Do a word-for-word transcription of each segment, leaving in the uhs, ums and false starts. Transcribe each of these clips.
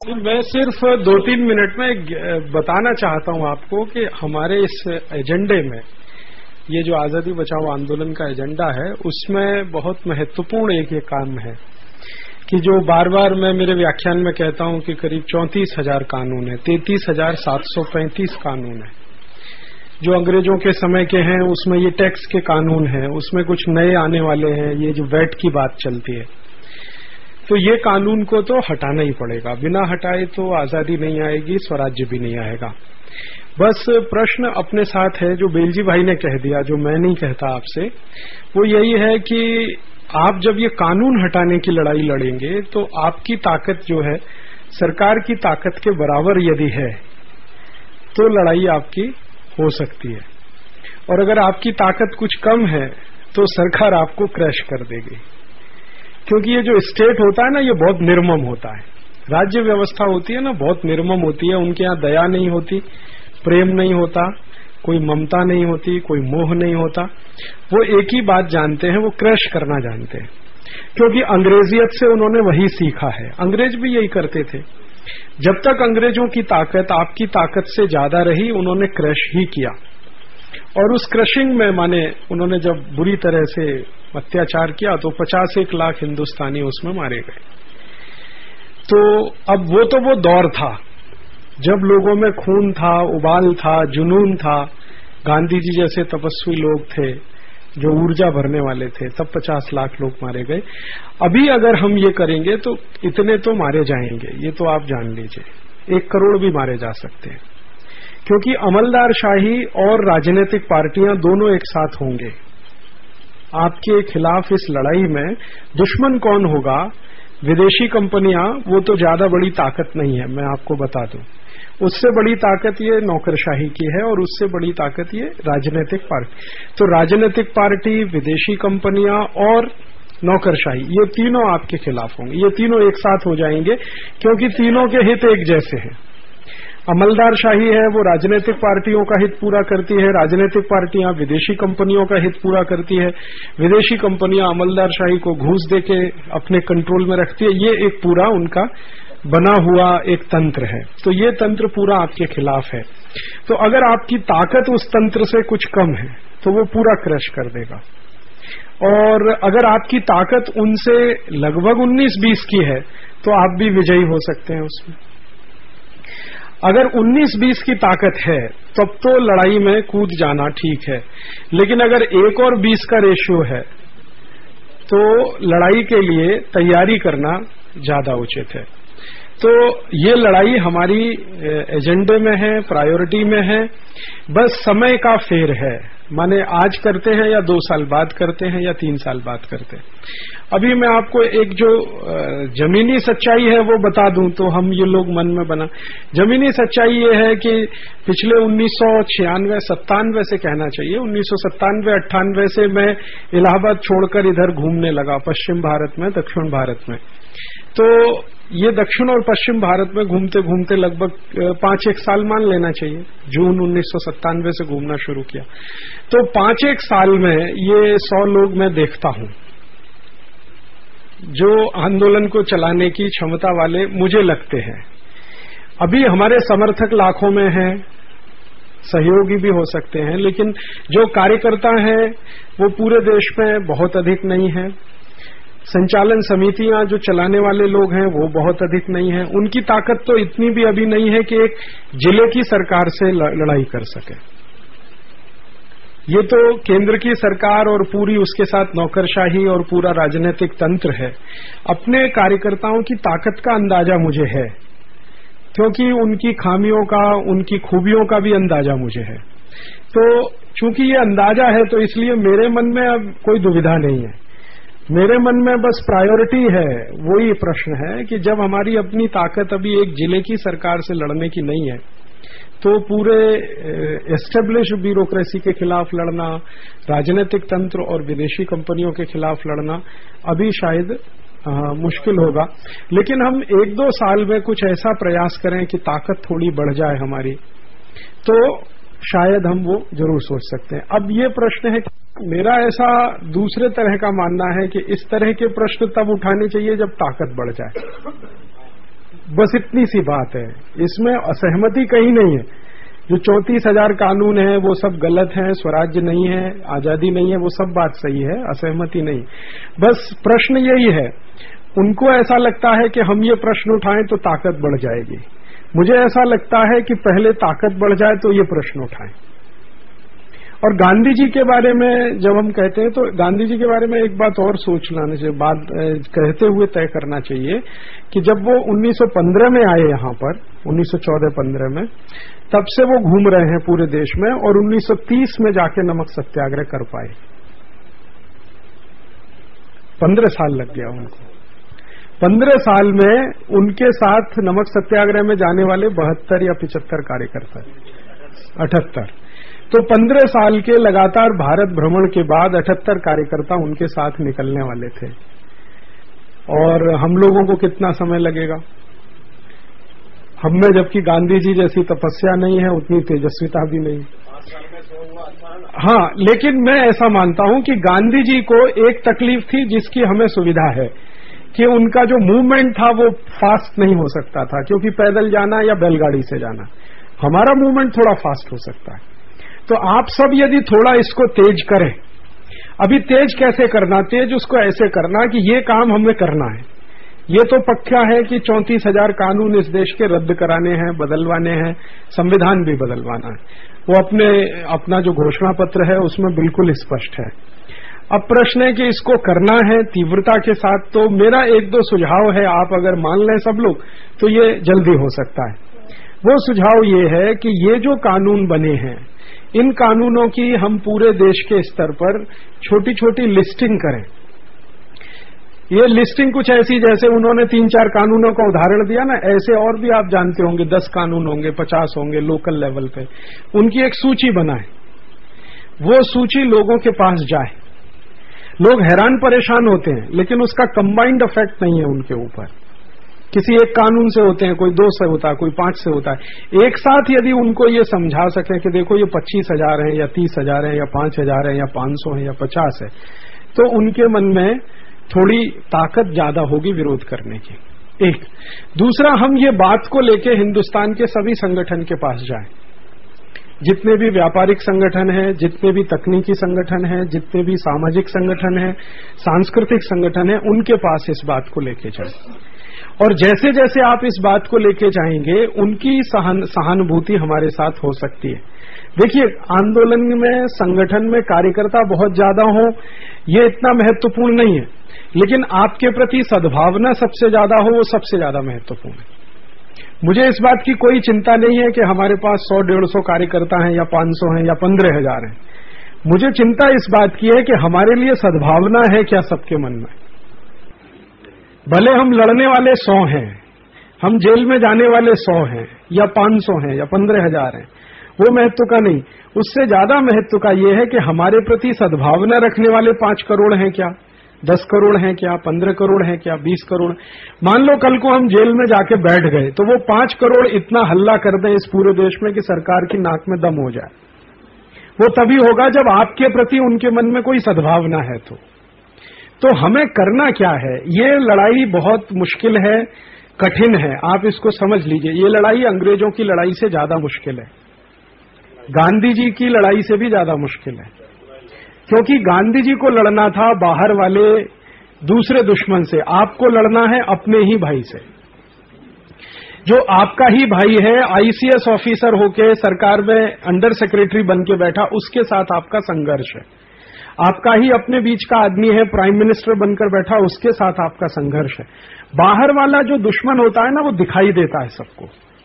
मैं सिर्फ दो तीन मिनट में बताना चाहता हूं आपको कि हमारे इस एजेंडे में ये जो आजादी बचाओ आंदोलन का एजेंडा है उसमें बहुत महत्वपूर्ण एक ये काम है कि जो बार बार मैं मेरे व्याख्यान में कहता हूं कि करीब चौंतीस हजार कानून है, तैंतीस हजार सात सौ पैंतीस कानून है जो अंग्रेजों के समय के हैं। उसमें ये टैक्स के कानून हैं, उसमें कुछ नए आने वाले हैं, ये जो वैट की बात चलती है, तो ये कानून को तो हटाना ही पड़ेगा। बिना हटाए तो आजादी नहीं आएगी, स्वराज्य भी नहीं आएगा। बस प्रश्न अपने साथ है जो बेलजी भाई ने कह दिया, जो मैं नहीं कहता आपसे, वो यही है कि आप जब ये कानून हटाने की लड़ाई लड़ेंगे तो आपकी ताकत जो है सरकार की ताकत के बराबर यदि है तो लड़ाई आपकी हो सकती है, और अगर आपकी ताकत कुछ कम है तो सरकार आपको क्रैश कर देगी। क्योंकि ये जो स्टेट होता है ना, ये बहुत निर्मम होता है। राज्य व्यवस्था होती है ना, बहुत निर्मम होती है। उनके यहाँ दया नहीं होती, प्रेम नहीं होता, कोई ममता नहीं होती, कोई मोह नहीं होता। वो एक ही बात जानते हैं, वो क्रैश करना जानते हैं। क्योंकि अंग्रेजियत से उन्होंने वही सीखा है। अंग्रेज भी यही करते थे। जब तक अंग्रेजों की ताकत आपकी ताकत से ज्यादा रही, उन्होंने क्रैश ही किया। और उस क्रशिंग में माने उन्होंने जब बुरी तरह से अत्याचार किया तो पचास एक लाख हिंदुस्तानी उसमें मारे गए। तो अब वो तो वो दौर था जब लोगों में खून था, उबाल था, जुनून था। गांधी जी जैसे तपस्वी लोग थे जो ऊर्जा भरने वाले थे, तब पचास लाख लोग मारे गए। अभी अगर हम ये करेंगे तो इतने तो मारे जाएंगे, ये तो आप जान लीजिए। एक करोड़ भी मारे जा सकते हैं, क्योंकि अमलदारशाही और राजनीतिक पार्टियां दोनों एक साथ होंगे। आपके खिलाफ इस लड़ाई में दुश्मन कौन होगा? विदेशी कंपनियां, वो तो ज्यादा बड़ी ताकत नहीं है, मैं आपको बता दूं। उससे बड़ी ताकत ये नौकरशाही की है और उससे बड़ी ताकत ये राजनीतिक पार्टी। तो राजनीतिक पार्टी, विदेशी कंपनियां और नौकरशाही, ये तीनों आपके खिलाफ होंगे। ये तीनों एक साथ हो जाएंगे क्योंकि तीनों के हित एक जैसे हैं। अमलदारशाही है, वो राजनीतिक पार्टियों का हित पूरा करती है, राजनीतिक पार्टियां विदेशी कंपनियों का हित पूरा करती है, विदेशी कंपनियां अमलदारशाही को घूस देके अपने कंट्रोल में रखती है। ये एक पूरा उनका बना हुआ एक तंत्र है। तो ये तंत्र पूरा आपके खिलाफ है। तो अगर आपकी ताकत उस तंत्र से कुछ कम है तो वो पूरा क्रश कर देगा। और अगर आपकी ताकत उनसे लगभग उन्नीस बीस की है तो आप भी विजयी हो सकते हैं उसमें। अगर उन्नीस बीस की ताकत है तब तो लड़ाई में कूद जाना ठीक है, लेकिन अगर एक और बीस का रेशियो है तो लड़ाई के लिए तैयारी करना ज्यादा उचित है। तो ये लड़ाई हमारी एजेंडे में है, प्रायोरिटी में है। बस समय का फेर है, माने आज करते हैं या दो साल बाद करते हैं या तीन साल बाद करते हैं। अभी मैं आपको एक जो जमीनी सच्चाई है वो बता दूं तो हम ये लोग मन में बना। जमीनी सच्चाई ये है कि पिछले उन्नीस सौ छियानवे सत्तानवे से कहना चाहिए, उन्नीस सौ सत्तानवे अट्ठानवे से मैं इलाहाबाद छोड़कर इधर घूमने लगा, पश्चिम भारत में, दक्षिण भारत में। तो ये दक्षिण और पश्चिम भारत में घूमते घूमते लगभग पांच एक साल मान लेना चाहिए। जून उन्नीस सौ सत्तानवे से घूमना शुरू किया तो पांच एक साल में ये सौ लोग मैं देखता हूं जो आंदोलन को चलाने की क्षमता वाले मुझे लगते हैं। अभी हमारे समर्थक लाखों में हैं, सहयोगी भी हो सकते हैं, लेकिन जो कार्यकर्ता हैं वो पूरे देश में बहुत अधिक नहीं है। संचालन समितियां जो चलाने वाले लोग हैं वो बहुत अधिक नहीं है। उनकी ताकत तो इतनी भी अभी नहीं है कि एक जिले की सरकार से लड़ाई कर सके। ये तो केंद्र की सरकार और पूरी उसके साथ नौकरशाही और पूरा राजनीतिक तंत्र है। अपने कार्यकर्ताओं की ताकत का अंदाजा मुझे है, क्योंकि उनकी खामियों का, उनकी खूबियों का भी अंदाजा मुझे है। तो चूंकि ये अंदाजा है तो इसलिए मेरे मन में अब कोई दुविधा नहीं है। मेरे मन में बस प्रायोरिटी है, वही प्रश्न है कि जब हमारी अपनी ताकत अभी एक जिले की सरकार से लड़ने की नहीं है तो पूरे एस्टेब्लिश ब्यूरोक्रेसी के खिलाफ लड़ना, राजनीतिक तंत्र और विदेशी कंपनियों के खिलाफ लड़ना अभी शायद आ, मुश्किल होगा। लेकिन हम एक दो साल में कुछ ऐसा प्रयास करें कि ताकत थोड़ी बढ़ जाए हमारी, तो शायद हम वो जरूर सोच सकते हैं। अब ये प्रश्न है, मेरा ऐसा दूसरे तरह का मानना है कि इस तरह के प्रश्न तब उठाने चाहिए जब ताकत बढ़ जाए। बस इतनी सी बात है, इसमें असहमति कहीं नहीं है। जो चौंतीस हजार कानून है वो सब गलत है, स्वराज्य नहीं है, आजादी नहीं है, वो सब बात सही है, असहमति नहीं। बस प्रश्न यही है, उनको ऐसा लगता है कि हम ये प्रश्न उठाएं तो ताकत बढ़ जाएगी। मुझे ऐसा लगता है कि पहले ताकत बढ़ जाए तो ये प्रश्न उठाएं। और गांधी जी के बारे में जब हम कहते हैं तो गांधी जी के बारे में एक बात और सोच लाने चाहिए, बात कहते हुए तय करना चाहिए कि जब वो उन्नीस सौ पंद्रह में आए यहाँ पर, उन्नीस सौ चौदह पंद्रह में, तब से वो घूम रहे हैं पूरे देश में और उन्नीस सौ तीस में जाके नमक सत्याग्रह कर पाए। पंद्रह साल लग गया उनको। पंद्रह साल में उनके साथ नमक सत्याग्रह में जाने वाले बहत्तर या पिचहत्तर कार्यकर्ता, अठहत्तर। तो पंद्रह साल के लगातार भारत भ्रमण के बाद अठहत्तर कार्यकर्ता उनके साथ निकलने वाले थे। और हम लोगों को कितना समय लगेगा? हम में जबकि गांधी जी जैसी तपस्या नहीं है, उतनी तेजस्विता भी नहीं। हाँ, लेकिन मैं ऐसा मानता हूं कि गांधी जी को एक तकलीफ थी जिसकी हमें सुविधा है कि उनका जो मूवमेंट था वो फास्ट नहीं हो सकता था, क्योंकि पैदल जाना या बैलगाड़ी से जाना। हमारा मूवमेंट थोड़ा फास्ट हो सकता है। तो आप सब यदि थोड़ा इसको तेज करें, अभी तेज कैसे करना? तेज उसको ऐसे करना कि ये काम हमें करना है। ये तो पक्का है कि चौंतीस हजार कानून इस देश के रद्द कराने हैं, बदलवाने हैं, संविधान भी बदलवाना है। वो अपने अपना जो घोषणा पत्र है उसमें बिल्कुल स्पष्ट है। अब प्रश्न है कि इसको करना है तीव्रता के साथ। तो मेरा एक दो सुझाव है, आप अगर मान लें सब लोग तो ये जल्दी हो सकता है। वो सुझाव ये है कि ये जो कानून बने हैं, इन कानूनों की हम पूरे देश के स्तर पर छोटी छोटी लिस्टिंग करें। ये लिस्टिंग कुछ ऐसी जैसे उन्होंने तीन चार कानूनों का उदाहरण दिया ना, ऐसे और भी आप जानते होंगे, दस कानून होंगे, पचास होंगे लोकल लेवल पे। उनकी एक सूची बनाए, वो सूची लोगों के पास जाए। लोग हैरान परेशान होते हैं, लेकिन उसका कंबाइंड इफेक्ट नहीं है उनके ऊपर। किसी एक कानून से होते हैं, कोई दो से होता है, कोई पांच से होता है। एक साथ यदि उनको ये समझा सके कि देखो ये पच्चीस हजार है या तीस हजार है या पांच हजार है या पांच सौ है या पचास है, तो उनके मन में थोड़ी ताकत ज्यादा होगी विरोध करने की। एक दूसरा, हम ये बात को लेके हिंदुस्तान के सभी संगठन के पास जाएं। जितने भी व्यापारिक संगठन हैं, जितने भी तकनीकी संगठन हैं, जितने भी सामाजिक संगठन हैं, सांस्कृतिक संगठन हैं, उनके पास इस बात को लेके जाएं। और जैसे जैसे आप इस बात को लेके जाएंगे, उनकी सहन, सहानुभूति हमारे साथ हो सकती है। देखिए, आंदोलन में, संगठन में कार्यकर्ता बहुत ज्यादा हो, ये इतना महत्वपूर्ण नहीं है, लेकिन आपके प्रति सद्भावना सबसे ज्यादा हो, वो सबसे ज्यादा महत्वपूर्ण है। मुझे इस बात की कोई चिंता नहीं है कि हमारे पास सौ डेढ़ सौ कार्यकर्ता हैं या पांच सौ हैं या पंद्रह हजार हैं। मुझे चिंता इस बात की है कि हमारे लिए सद्भावना है क्या सबके मन में। भले हम लड़ने वाले सौ हैं, हम जेल में जाने वाले सौ हैं या पांच सौ हैं या पंद्रह हजार हैं, वो महत्व का नहीं। उससे ज्यादा महत्व का ये है कि हमारे प्रति सद्भावना रखने वाले पांच करोड़ हैं क्या, दस करोड़ हैं क्या, पंद्रह करोड़ हैं क्या, बीस करोड़। मान लो कल को हम जेल में जाके बैठ गए, तो वो पांच करोड़ इतना हल्ला कर दें इस पूरे देश में कि सरकार की नाक में दम हो जाए। वो तभी होगा जब आपके प्रति उनके मन में कोई सद्भावना है। तो तो हमें करना क्या है? ये लड़ाई बहुत मुश्किल है, कठिन है, आप इसको समझ लीजिए। ये लड़ाई अंग्रेजों की लड़ाई से ज्यादा मुश्किल है, गांधी जी की लड़ाई से भी ज्यादा मुश्किल है। क्योंकि गांधी जी को लड़ना था बाहर वाले दूसरे दुश्मन से, आपको लड़ना है अपने ही भाई से। जो आपका ही भाई है, आईसीएस ऑफिसर होके सरकार में अंडर सेक्रेटरी बन के बैठा, उसके साथ आपका संघर्ष है। आपका ही अपने बीच का आदमी है, प्राइम मिनिस्टर बनकर बैठा, उसके साथ आपका संघर्ष है। बाहर वाला जो दुश्मन होता है ना, वो दिखाई देता है सबको।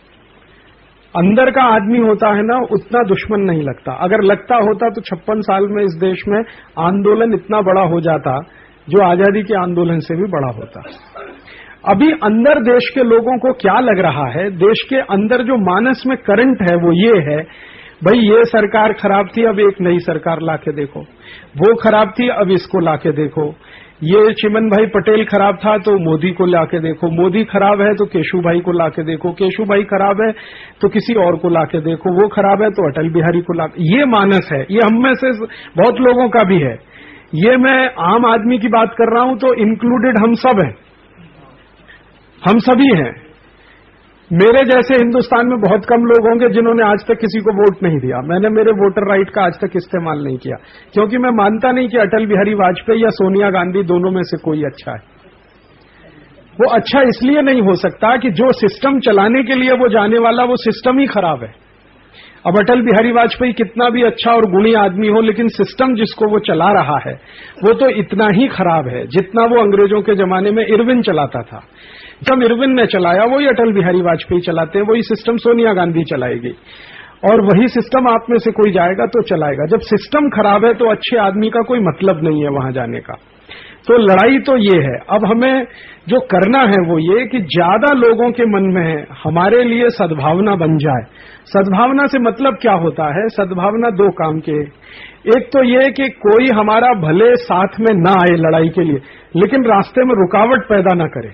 अंदर का आदमी होता है ना, उतना दुश्मन नहीं लगता। अगर लगता होता तो छप्पन साल में इस देश में आंदोलन इतना बड़ा हो जाता जो आजादी के आंदोलन से भी बड़ा होता। अभी अंदर देश के लोगों को क्या लग रहा है, देश के अंदर जो मानस में करंट है वो ये है, भाई ये सरकार खराब थी, अब एक नई सरकार लाके देखो। वो खराब थी, अब इसको लाके देखो। ये चिमन भाई पटेल खराब था तो मोदी को लाके देखो। मोदी खराब है तो केशु भाई को लाके देखो। केशु भाई खराब है तो किसी और को लाके देखो। वो खराब है तो अटल बिहारी को लाके। ये मानस है, ये हम में से बहुत लोगों का भी है। ये मैं आम आदमी की बात कर रहा हूं तो इंक्लूडेड हम सब हैं, हम सभी हैं। मेरे जैसे हिंदुस्तान में बहुत कम लोग होंगे जिन्होंने आज तक किसी को वोट नहीं दिया। मैंने मेरे वोटर राइट का आज तक इस्तेमाल नहीं किया, क्योंकि मैं मानता नहीं कि अटल बिहारी वाजपेयी या सोनिया गांधी दोनों में से कोई अच्छा है। वो अच्छा इसलिए नहीं हो सकता कि जो सिस्टम चलाने के लिए वो जाने वाला वो सिस्टम ही खराब है। अब अटल बिहारी वाजपेयी कितना भी अच्छा और गुणी आदमी हो, लेकिन सिस्टम जिसको वो चला रहा है वो तो इतना ही खराब है जितना वो अंग्रेजों के जमाने में इरविन चलाता था। जब इरविन ने चलाया वही अटल बिहारी वाजपेयी चलाते हैं, वही सिस्टम सोनिया गांधी चलाएगी और वही सिस्टम आप में से कोई जाएगा तो चलाएगा। जब सिस्टम खराब है तो अच्छे आदमी का कोई मतलब नहीं है वहां जाने का। तो लड़ाई तो ये है। अब हमें जो करना है वो ये कि ज्यादा लोगों के मन में हमारे लिए सद्भावना बन जाए। सद्भावना से मतलब क्या होता है? सद्भावना दो काम के, एक तो ये कि कोई हमारा भले साथ में ना आए लड़ाई के लिए, लेकिन रास्ते में रुकावट पैदा ना करे।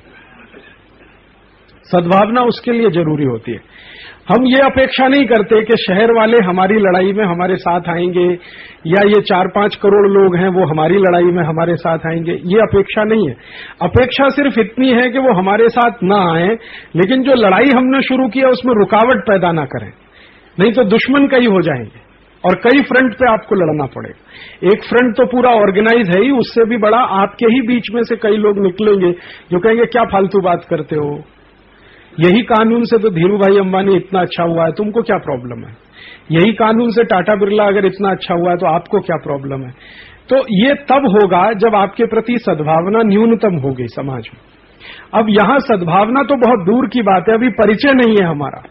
सद्भावना उसके लिए जरूरी होती है। हम ये अपेक्षा नहीं करते कि शहर वाले हमारी लड़ाई में हमारे साथ आएंगे या ये चार पांच करोड़ लोग हैं वो हमारी लड़ाई में हमारे साथ आएंगे, ये अपेक्षा नहीं है। अपेक्षा सिर्फ इतनी है कि वो हमारे साथ ना आए, लेकिन जो लड़ाई हमने शुरू किया उसमें रुकावट पैदा ना करें, नहीं तो दुश्मन कई हो जाएंगे और कई फ्रंट पे आपको लड़ना पड़ेगा। एक फ्रंट तो पूरा ऑर्गेनाइज है ही, उससे भी बड़ा आपके ही बीच में से कई लोग निकलेंगे जो कहेंगे क्या फालतू बात करते हो, यही कानून से तो धीरू भाई अंबानी इतना अच्छा हुआ है, तुमको क्या प्रॉब्लम है? यही कानून से टाटा बिरला अगर इतना अच्छा हुआ है तो आपको क्या प्रॉब्लम है? तो ये तब होगा जब आपके प्रति सद्भावना न्यूनतम होगी समाज में। अब यहां सद्भावना तो बहुत दूर की बात है, अभी परिचय नहीं है हमारा।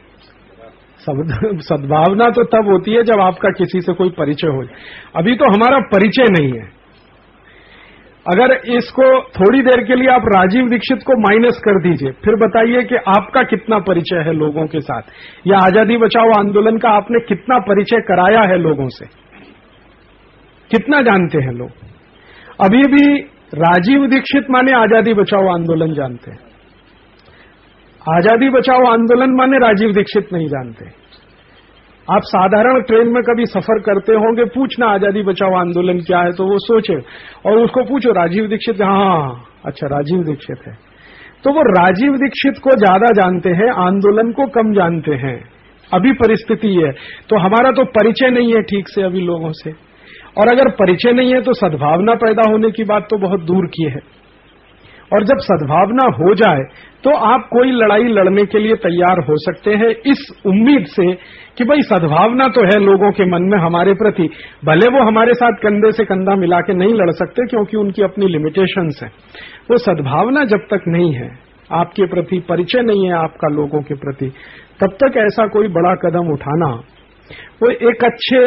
सद्भावना तो तब होती है जब आपका किसी से कोई परिचय हो, अभी तो हमारा परिचय नहीं है। अगर इसको थोड़ी देर के लिए आप राजीव दीक्षित को माइनस कर दीजिए, फिर बताइए कि आपका कितना परिचय है लोगों के साथ, या आजादी बचाओ आंदोलन का आपने कितना परिचय कराया है लोगों से, कितना जानते हैं लोग? अभी भी राजीव दीक्षित माने आजादी बचाओ आंदोलन जानते हैं, आजादी बचाओ आंदोलन माने राजीव दीक्षित नहीं जानते। आप साधारण ट्रेन में कभी सफर करते होंगे, पूछना आजादी बचाओ आंदोलन क्या है तो वो सोचे, और उसको पूछो राजीव दीक्षित, हाँ अच्छा राजीव दीक्षित है। तो वो राजीव दीक्षित को ज्यादा जानते हैं, आंदोलन को कम जानते हैं। अभी परिस्थिति है, तो हमारा तो परिचय नहीं है ठीक से अभी लोगों से, और अगर परिचय नहीं है तो सद्भावना पैदा होने की बात तो बहुत दूर की है। और जब सद्भावना हो जाए तो आप कोई लड़ाई लड़ने के लिए तैयार हो सकते हैं, इस उम्मीद से कि भाई सद्भावना तो है लोगों के मन में हमारे प्रति, भले वो हमारे साथ कंधे से कंधा मिला के नहीं लड़ सकते क्योंकि उनकी अपनी लिमिटेशंस हैं। वो सद्भावना जब तक नहीं है, आपके प्रति परिचय नहीं है आपका लोगों के प्रति, तब तक ऐसा कोई बड़ा कदम उठाना वो एक अच्छे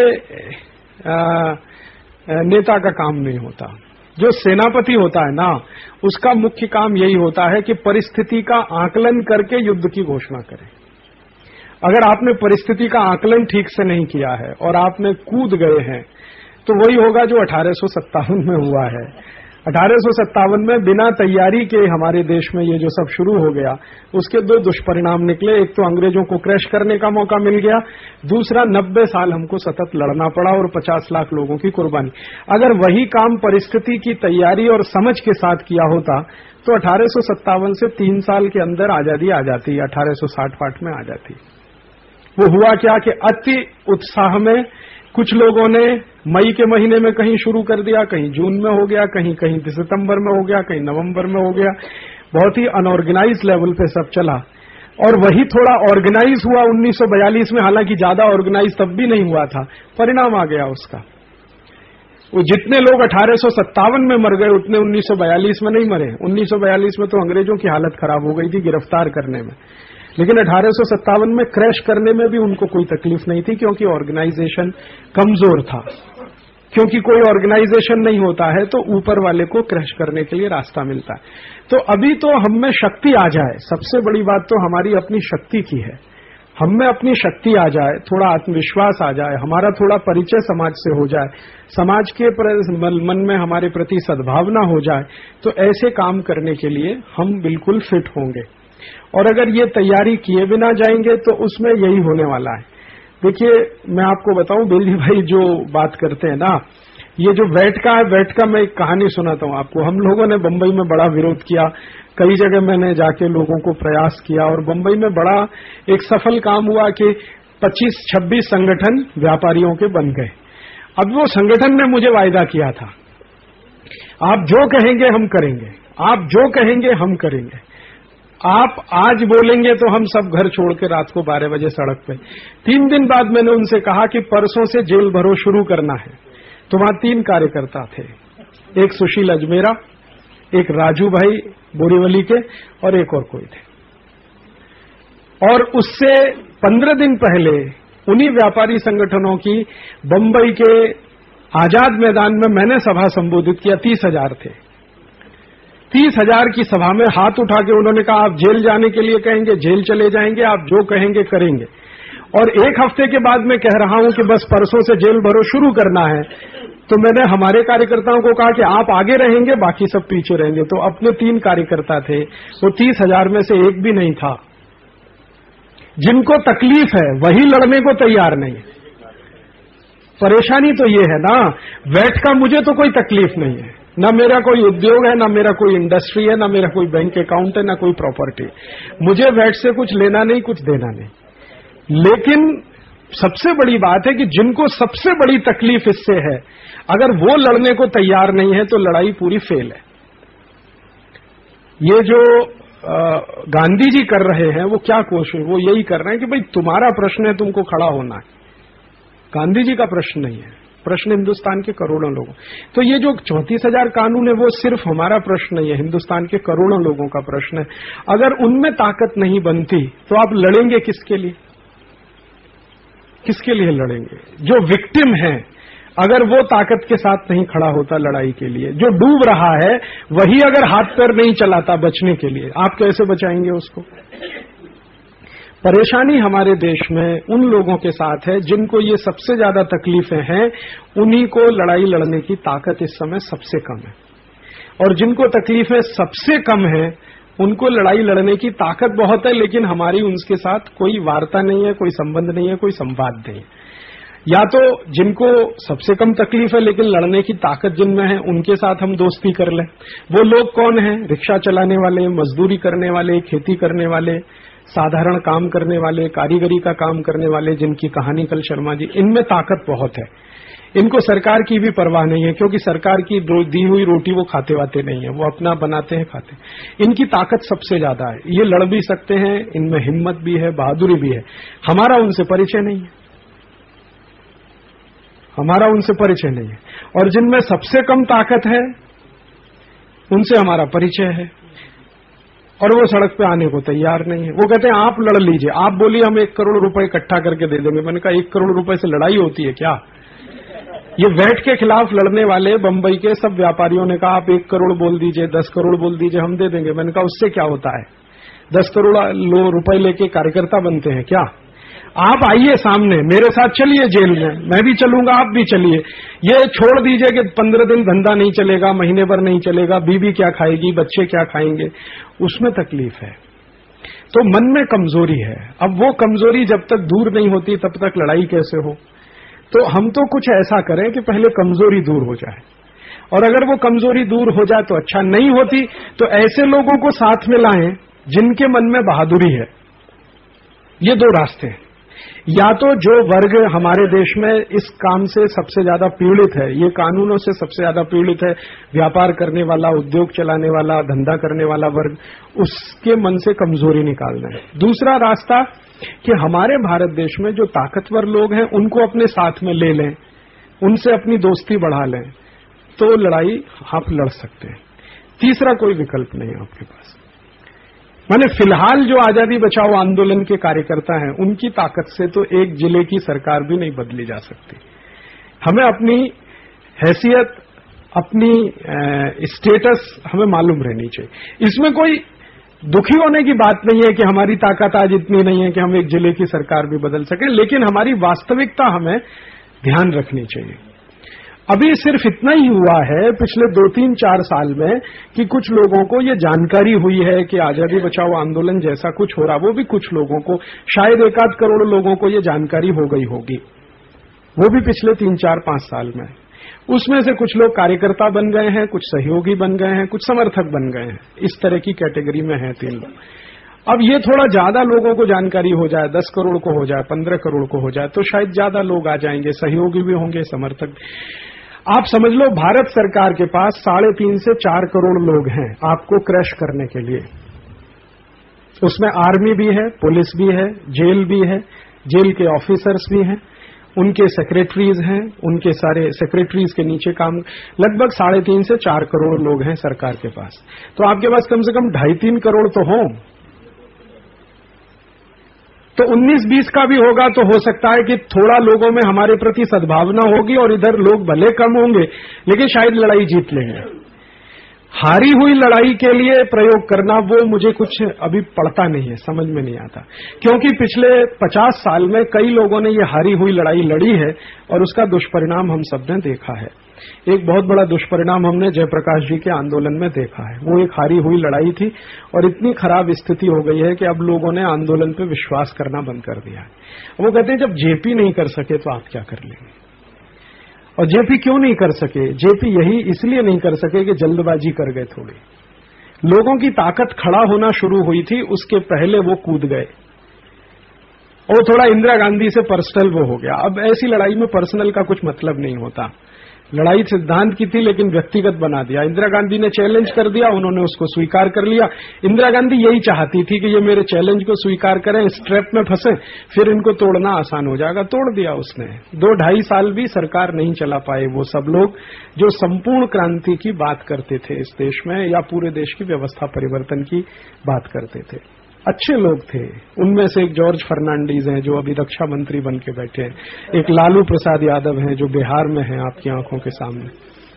आ, नेता का काम नहीं होता। जो सेनापति होता है ना, उसका मुख्य काम यही होता है कि परिस्थिति का आकलन करके युद्ध की घोषणा करें। अगर आपने परिस्थिति का आकलन ठीक से नहीं किया है और आपने कूद गए हैं तो वही होगा जो अठारह सौ सत्तावन में हुआ है। अठारह सौ सत्तावन में बिना तैयारी के हमारे देश में ये जो सब शुरू हो गया, उसके दो दुष्परिणाम निकले। एक तो अंग्रेजों को क्रैश करने का मौका मिल गया, दूसरा नब्बे साल हमको सतत लड़ना पड़ा और पचास लाख लोगों की कुर्बानी। अगर वही काम परिस्थिति की तैयारी और समझ के साथ किया होता तो अठारह सौ सत्तावन से तीन साल के अंदर आजादी आ जाती, अठारह सौ साठ पाठ में आ जाती। वो हुआ क्या कि अति उत्साह में कुछ लोगों ने मई के महीने में कहीं शुरू कर दिया, कहीं जून में हो गया, कहीं कहीं सितंबर में हो गया, कहीं नवंबर में हो गया। बहुत ही अनऑर्गेनाइज लेवल पे सब चला और वही थोड़ा ऑर्गेनाइज हुआ उन्नीस सौ बयालीस में, हालांकि ज्यादा ऑर्गेनाइज तब भी नहीं हुआ था। परिणाम आ गया उसका। वो जितने लोग अठारह सौ सत्तावन में मर गए उतने उन्नीस सौ बयालीस में नहीं मरे। उन्नीस सौ बयालीस में तो अंग्रेजों की हालत खराब हो गई थी गिरफ्तार करने में, लेकिन अठारह सौ सत्तावन में क्रैश करने में भी उनको कोई तकलीफ नहीं थी क्योंकि ऑर्गेनाइजेशन कमजोर था। क्योंकि कोई ऑर्गेनाइजेशन नहीं होता है तो ऊपर वाले को क्रैश करने के लिए रास्ता मिलता है। तो अभी तो हम में शक्ति आ जाए, सबसे बड़ी बात तो हमारी अपनी शक्ति की है। हम में अपनी शक्ति आ जाए, थोड़ा आत्मविश्वास आ जाए, हमारा थोड़ा परिचय समाज से हो जाए, समाज के मन में हमारे प्रति सद्भावना हो जाए, तो ऐसे काम करने के लिए हम बिल्कुल फिट होंगे। और अगर ये तैयारी किए बिना जाएंगे तो उसमें यही होने वाला है। देखिए मैं आपको बताऊं, बेली भाई जो बात करते हैं ना ये जो वैट का है, वैट का मैं एक कहानी सुनाता हूं आपको। हम लोगों ने बंबई में बड़ा विरोध किया, कई जगह मैंने जाके लोगों को प्रयास किया, और बंबई में बड़ा एक सफल काम हुआ कि पच्चीस छब्बीस संगठन व्यापारियों के बन गए। अब वो संगठन ने मुझे वायदा किया था, आप जो कहेंगे हम करेंगे, आप जो कहेंगे हम करेंगे, आप आज बोलेंगे तो हम सब घर छोड़ के रात को बारह बजे सड़क पे। तीन दिन बाद मैंने उनसे कहा कि परसों से जेल भरो शुरू करना है। तो वहां तीन कार्यकर्ता थे, एक सुशील अजमेरा, एक राजू भाई बोरीवली के, और एक और कोई थे। और उससे पंद्रह दिन पहले उन्हीं व्यापारी संगठनों की बंबई के आजाद मैदान में मैंने सभा संबोधित किया। तीस हजार थे। तीस हजार की सभा में हाथ उठा के उन्होंने कहा, आप जेल जाने के लिए कहेंगे जेल चले जाएंगे, आप जो कहेंगे करेंगे। और एक हफ्ते के बाद मैं कह रहा हूं कि बस परसों से जेल भरो शुरू करना है, तो मैंने हमारे कार्यकर्ताओं को कहा कि आप आगे रहेंगे, बाकी सब पीछे रहेंगे। तो अपने तीन कार्यकर्ता थे, वो तीस हजार में से एक भी नहीं था। जिनको तकलीफ है वही लड़ने को तैयार नहीं। परेशानी तो ये है ना, वैट का मुझे तो कोई तकलीफ नहीं है, ना मेरा कोई उद्योग है, ना मेरा कोई इंडस्ट्री है, ना मेरा कोई बैंक अकाउंट है, ना कोई प्रॉपर्टी। मुझे वैट से कुछ लेना नहीं, कुछ देना नहीं। लेकिन सबसे बड़ी बात है कि जिनको सबसे बड़ी तकलीफ इससे है, अगर वो लड़ने को तैयार नहीं है तो लड़ाई पूरी फेल है। ये जो आ, गांधी जी कर रहे हैं वो क्या कोशिश, वो यही कर रहे हैं कि भाई तुम्हारा प्रश्न है, तुमको खड़ा होना है। गांधी जी का प्रश्न नहीं है, प्रश्न हिंदुस्तान के करोड़ों लोगों। तो ये जो चौंतीस हजार कानून है वो सिर्फ हमारा प्रश्न नहीं है, हिंदुस्तान के करोड़ों लोगों का प्रश्न है। अगर उनमें ताकत नहीं बनती तो आप लड़ेंगे किसके लिए? किसके लिए लड़ेंगे? जो विक्टिम है, अगर वो ताकत के साथ नहीं खड़ा होता लड़ाई के लिए, जो डूब रहा है वही अगर हाथ पैर नहीं चलाता बचने के लिए, आप कैसे बचाएंगे उसको? परेशानी हमारे देश में उन लोगों के साथ है जिनको ये सबसे ज्यादा तकलीफें हैं, उन्हीं को लड़ाई लड़ने की ताकत इस समय सबसे कम है। और जिनको तकलीफें सबसे कम है उनको लड़ाई लड़ने की ताकत बहुत है, लेकिन हमारी उनके साथ कोई वार्ता नहीं है, कोई संबंध नहीं है, कोई संवाद नहीं है। या तो जिनको सबसे कम तकलीफ है लेकिन लड़ने की ताकत जिनमें है, उनके साथ हम दोस्ती कर लें। वो लोग कौन हैं? रिक्शा चलाने वाले, मजदूरी करने वाले, खेती करने वाले, साधारण काम करने वाले, कारीगरी का काम करने वाले, जिनकी कहानी कल शर्मा जी, इनमें ताकत बहुत है। इनको सरकार की भी परवाह नहीं है, क्योंकि सरकार की दी हुई रोटी वो खाते वाते नहीं है, वो अपना बनाते हैं, खाते। इनकी ताकत सबसे ज्यादा है, ये लड़ भी सकते हैं, इनमें हिम्मत भी है, बहादुरी भी है। हमारा उनसे परिचय नहीं है, हमारा उनसे परिचय नहीं है। और जिनमें सबसे कम ताकत है उनसे हमारा परिचय है, और वो सड़क पे आने को तैयार नहीं है। वो कहते हैं आप लड़ लीजिए, आप बोलिए हम एक करोड़ रुपए इकट्ठा करके दे देंगे। मैंने कहा एक करोड़ रुपए से लड़ाई होती है क्या? ये वैट के खिलाफ लड़ने वाले बंबई के सब व्यापारियों ने कहा आप एक करोड़ बोल दीजिए, दस करोड़ बोल दीजिए, हम दे देंगे। मैंने कहा उससे क्या होता है? दस करोड़ रुपए लेके कार्यकर्ता बनते हैं क्या? आप आइए सामने, मेरे साथ चलिए जेल में, मैं भी चलूंगा, आप भी चलिए। ये छोड़ दीजिए कि पंद्रह दिन धंधा नहीं चलेगा, महीने भर नहीं चलेगा, बीवी क्या खाएगी, बच्चे क्या खाएंगे, उसमें तकलीफ है। तो मन में कमजोरी है। अब वो कमजोरी जब तक दूर नहीं होती तब तक लड़ाई कैसे हो? तो हम तो कुछ ऐसा करें कि पहले कमजोरी दूर हो जाए, और अगर वो कमजोरी दूर हो जाए तो अच्छा, नहीं होती तो ऐसे लोगों को साथ में लाएं जिनके मन में बहादुरी है। ये दो रास्ते हैं। या तो जो वर्ग हमारे देश में इस काम से सबसे ज्यादा पीड़ित है, ये कानूनों से सबसे ज्यादा पीड़ित है, व्यापार करने वाला, उद्योग चलाने वाला, धंधा करने वाला वर्ग, उसके मन से कमजोरी निकालना है। दूसरा रास्ता कि हमारे भारत देश में जो ताकतवर लोग हैं उनको अपने साथ में ले लें, उनसे अपनी दोस्ती बढ़ा लें, तो लड़ाई आप लड़ सकते हैं। तीसरा कोई विकल्प नहीं है आपके पास। माने फिलहाल जो आजादी बचाओ आंदोलन के कार्यकर्ता हैं, उनकी ताकत से तो एक जिले की सरकार भी नहीं बदली जा सकती। हमें अपनी हैसियत, अपनी स्टेटस हमें मालूम रहनी चाहिए। इसमें कोई दुखी होने की बात नहीं है कि हमारी ताकत आज इतनी नहीं है कि हम एक जिले की सरकार भी बदल सकें, लेकिन हमारी वास्तविकता हमें ध्यान रखनी चाहिए। अभी सिर्फ इतना ही हुआ है पिछले दो तीन चार साल में कि कुछ लोगों को ये जानकारी हुई है कि आजादी बचाओ आंदोलन जैसा कुछ हो रहा, वो भी कुछ लोगों को, शायद एक आध करोड़ लोगों को ये जानकारी हो गई होगी, वो भी पिछले तीन चार पांच साल में। उसमें से कुछ लोग कार्यकर्ता बन गए हैं, कुछ सहयोगी बन गए हैं, कुछ समर्थक बन गए हैं। इस तरह की कैटेगरी में हैं तीन लोग। अब ये थोड़ा ज्यादा लोगों को जानकारी हो जाए, दस करोड़ को हो जाए, पंद्रह करोड़ को हो जाए, तो शायद ज्यादा लोग आ जाएंगे, सहयोगी भी होंगे, समर्थक। आप समझ लो भारत सरकार के पास साढ़े तीन से चार करोड़ लोग हैं आपको क्रश करने के लिए। उसमें आर्मी भी है, पुलिस भी है, जेल भी है, जेल के ऑफिसर्स भी हैं, उनके सेक्रेटरीज हैं, उनके सारे सेक्रेटरीज के नीचे काम, लगभग साढ़े तीन से चार करोड़ लोग हैं सरकार के पास। तो आपके पास कम से कम ढाई तीन करोड़ तो हों। तो उन्नीस बीस का भी होगा तो हो सकता है कि थोड़ा लोगों में हमारे प्रति सद्भावना होगी और इधर लोग भले कम होंगे, लेकिन शायद लड़ाई जीत लेंगे। हारी हुई लड़ाई के लिए प्रयोग करना, वो मुझे कुछ अभी पड़ता नहीं है, समझ में नहीं आता, क्योंकि पिछले पचास साल में कई लोगों ने ये हारी हुई लड़ाई लड़ी है और उसका दुष्परिणाम हम सबने देखा है। एक बहुत बड़ा दुष्परिणाम हमने जयप्रकाश जी के आंदोलन में देखा है। वो एक हारी हुई लड़ाई थी और इतनी खराब स्थिति हो गई है कि अब लोगों ने आंदोलन पे विश्वास करना बंद कर दिया है। वो कहते हैं जब जेपी नहीं कर सके तो आप क्या कर लेंगे। और जेपी क्यों नहीं कर सके? जेपी यही इसलिए नहीं कर सके कि जल्दबाजी कर गए थोड़ी। लोगों की ताकत खड़ा होना शुरू हुई थी, उसके पहले वो कूद गए और थोड़ा इंदिरा गांधी से पर्सनल वो हो गया। अब ऐसी लड़ाई में पर्सनल का कुछ मतलब नहीं होता। लड़ाई सिद्धांत की थी लेकिन व्यक्तिगत बना दिया। इंदिरा गांधी ने चैलेंज कर दिया, उन्होंने उसको स्वीकार कर लिया। इंदिरा गांधी यही चाहती थी कि ये मेरे चैलेंज को स्वीकार करें, इस ट्रैप में फंसे, फिर इनको तोड़ना आसान हो जाएगा। तोड़ दिया उसने। दो ढाई साल भी सरकार नहीं चला पाए वो सब लोग जो संपूर्ण क्रांति की बात करते थे इस देश में, या पूरे देश की व्यवस्था परिवर्तन की बात करते थे। अच्छे लोग थे। उनमें से एक जॉर्ज फर्नांडीज हैं जो अभी रक्षा मंत्री बन के बैठे हैं, एक लालू प्रसाद यादव हैं जो बिहार में हैं आपकी आंखों के सामने।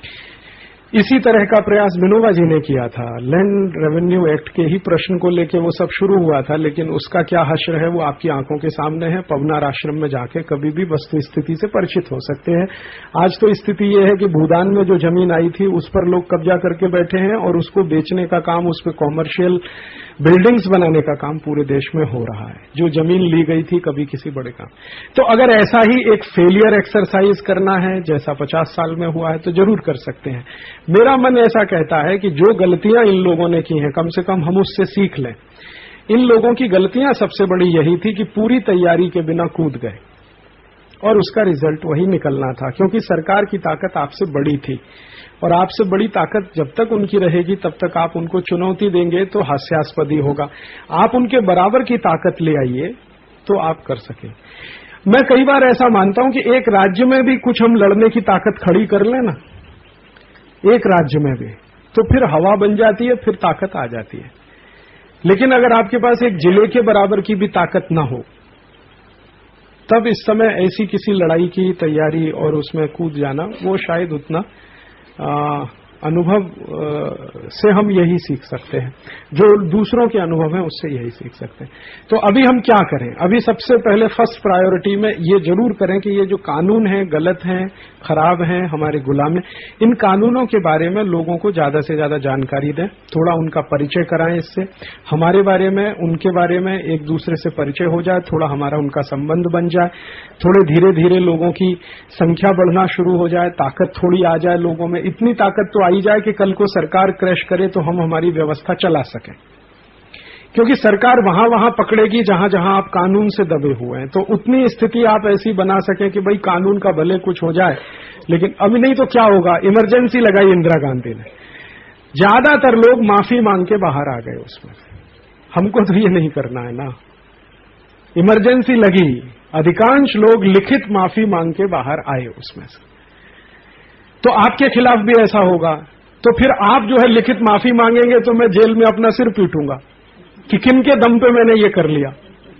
इसी तरह का प्रयास विनोबा जी ने किया था। लैंड रेवेन्यू एक्ट के ही प्रश्न को लेकर वो सब शुरू हुआ था, लेकिन उसका क्या हश्र है वो आपकी आंखों के सामने है। पवनार आश्रम में जाके कभी भी वस्तु स्थिति से परिचित हो सकते हैं। आज तो स्थिति ये है कि भूदान में जो जमीन आई थी उस पर लोग कब्जा करके बैठे हैं और उसको बेचने का काम, उस पर कॉमर्शियल बिल्डिंग्स बनाने का काम पूरे देश में हो रहा है, जो जमीन ली गई थी कभी किसी बड़े काम। तो अगर ऐसा ही एक फेलियर एक्सरसाइज करना है जैसा पचास साल में हुआ है तो जरूर कर सकते हैं। मेरा मन ऐसा कहता है कि जो गलतियां इन लोगों ने की हैं कम से कम हम उससे सीख लें। इन लोगों की गलतियां सबसे बड़ी यही थी कि पूरी तैयारी के बिना कूद गए और उसका रिजल्ट वही निकलना था, क्योंकि सरकार की ताकत आपसे बड़ी थी और आपसे बड़ी ताकत जब तक उनकी रहेगी तब तक आप उनको चुनौती देंगे तो हास्यास्पद ही होगा। आप उनके बराबर की ताकत ले आइए तो आप कर सके। मैं कई बार ऐसा मानता हूं कि एक राज्य में भी कुछ हम लड़ने की ताकत खड़ी कर लें ना, एक राज्य में भी, तो फिर हवा बन जाती है, फिर ताकत आ जाती है। लेकिन अगर आपके पास एक जिले के बराबर की भी ताकत ना हो तब इस समय ऐसी किसी लड़ाई की तैयारी और उसमें कूद जाना वो शायद उतना आ, अनुभव आ, से हम यही सीख सकते हैं, जो दूसरों के अनुभव हैं उससे यही सीख सकते हैं। तो अभी हम क्या करें? अभी सबसे पहले फर्स्ट प्रायोरिटी में ये जरूर करें कि ये जो कानून हैं गलत हैं, खराब हैं, हमारे गुलाम हैं। इन कानूनों के बारे में लोगों को ज्यादा से ज्यादा जानकारी दें, थोड़ा उनका परिचय कराएं, इससे हमारे बारे में उनके बारे में एक दूसरे से परिचय हो जाए, थोड़ा हमारा उनका संबंध बन जाए, थोड़े धीरे धीरे लोगों की संख्या बढ़ना शुरू हो जाए, ताकत थोड़ी आ जाए लोगों में, इतनी ताकत तो आई जाए कि कल को सरकार क्रैश करे तो हम हमारी व्यवस्था चला सकें। क्योंकि सरकार वहां वहां पकड़ेगी जहां जहां आप कानून से दबे हुए हैं, तो उतनी स्थिति आप ऐसी बना सकें कि भाई कानून का भले कुछ हो जाए, लेकिन अभी नहीं तो क्या होगा। इमरजेंसी लगाई इंदिरा गांधी ने, ज्यादातर लोग माफी मांग के बाहर आ गए उसमें। हमको तो ये नहीं करना है ना। इमरजेंसी लगी, अधिकांश लोग लिखित माफी मांग के बाहर आए उसमें से। तो आपके खिलाफ भी ऐसा होगा तो फिर आप जो है लिखित माफी मांगेंगे तो मैं जेल में अपना सिर पीटूंगा कि किन के दम पे मैंने ये कर लिया।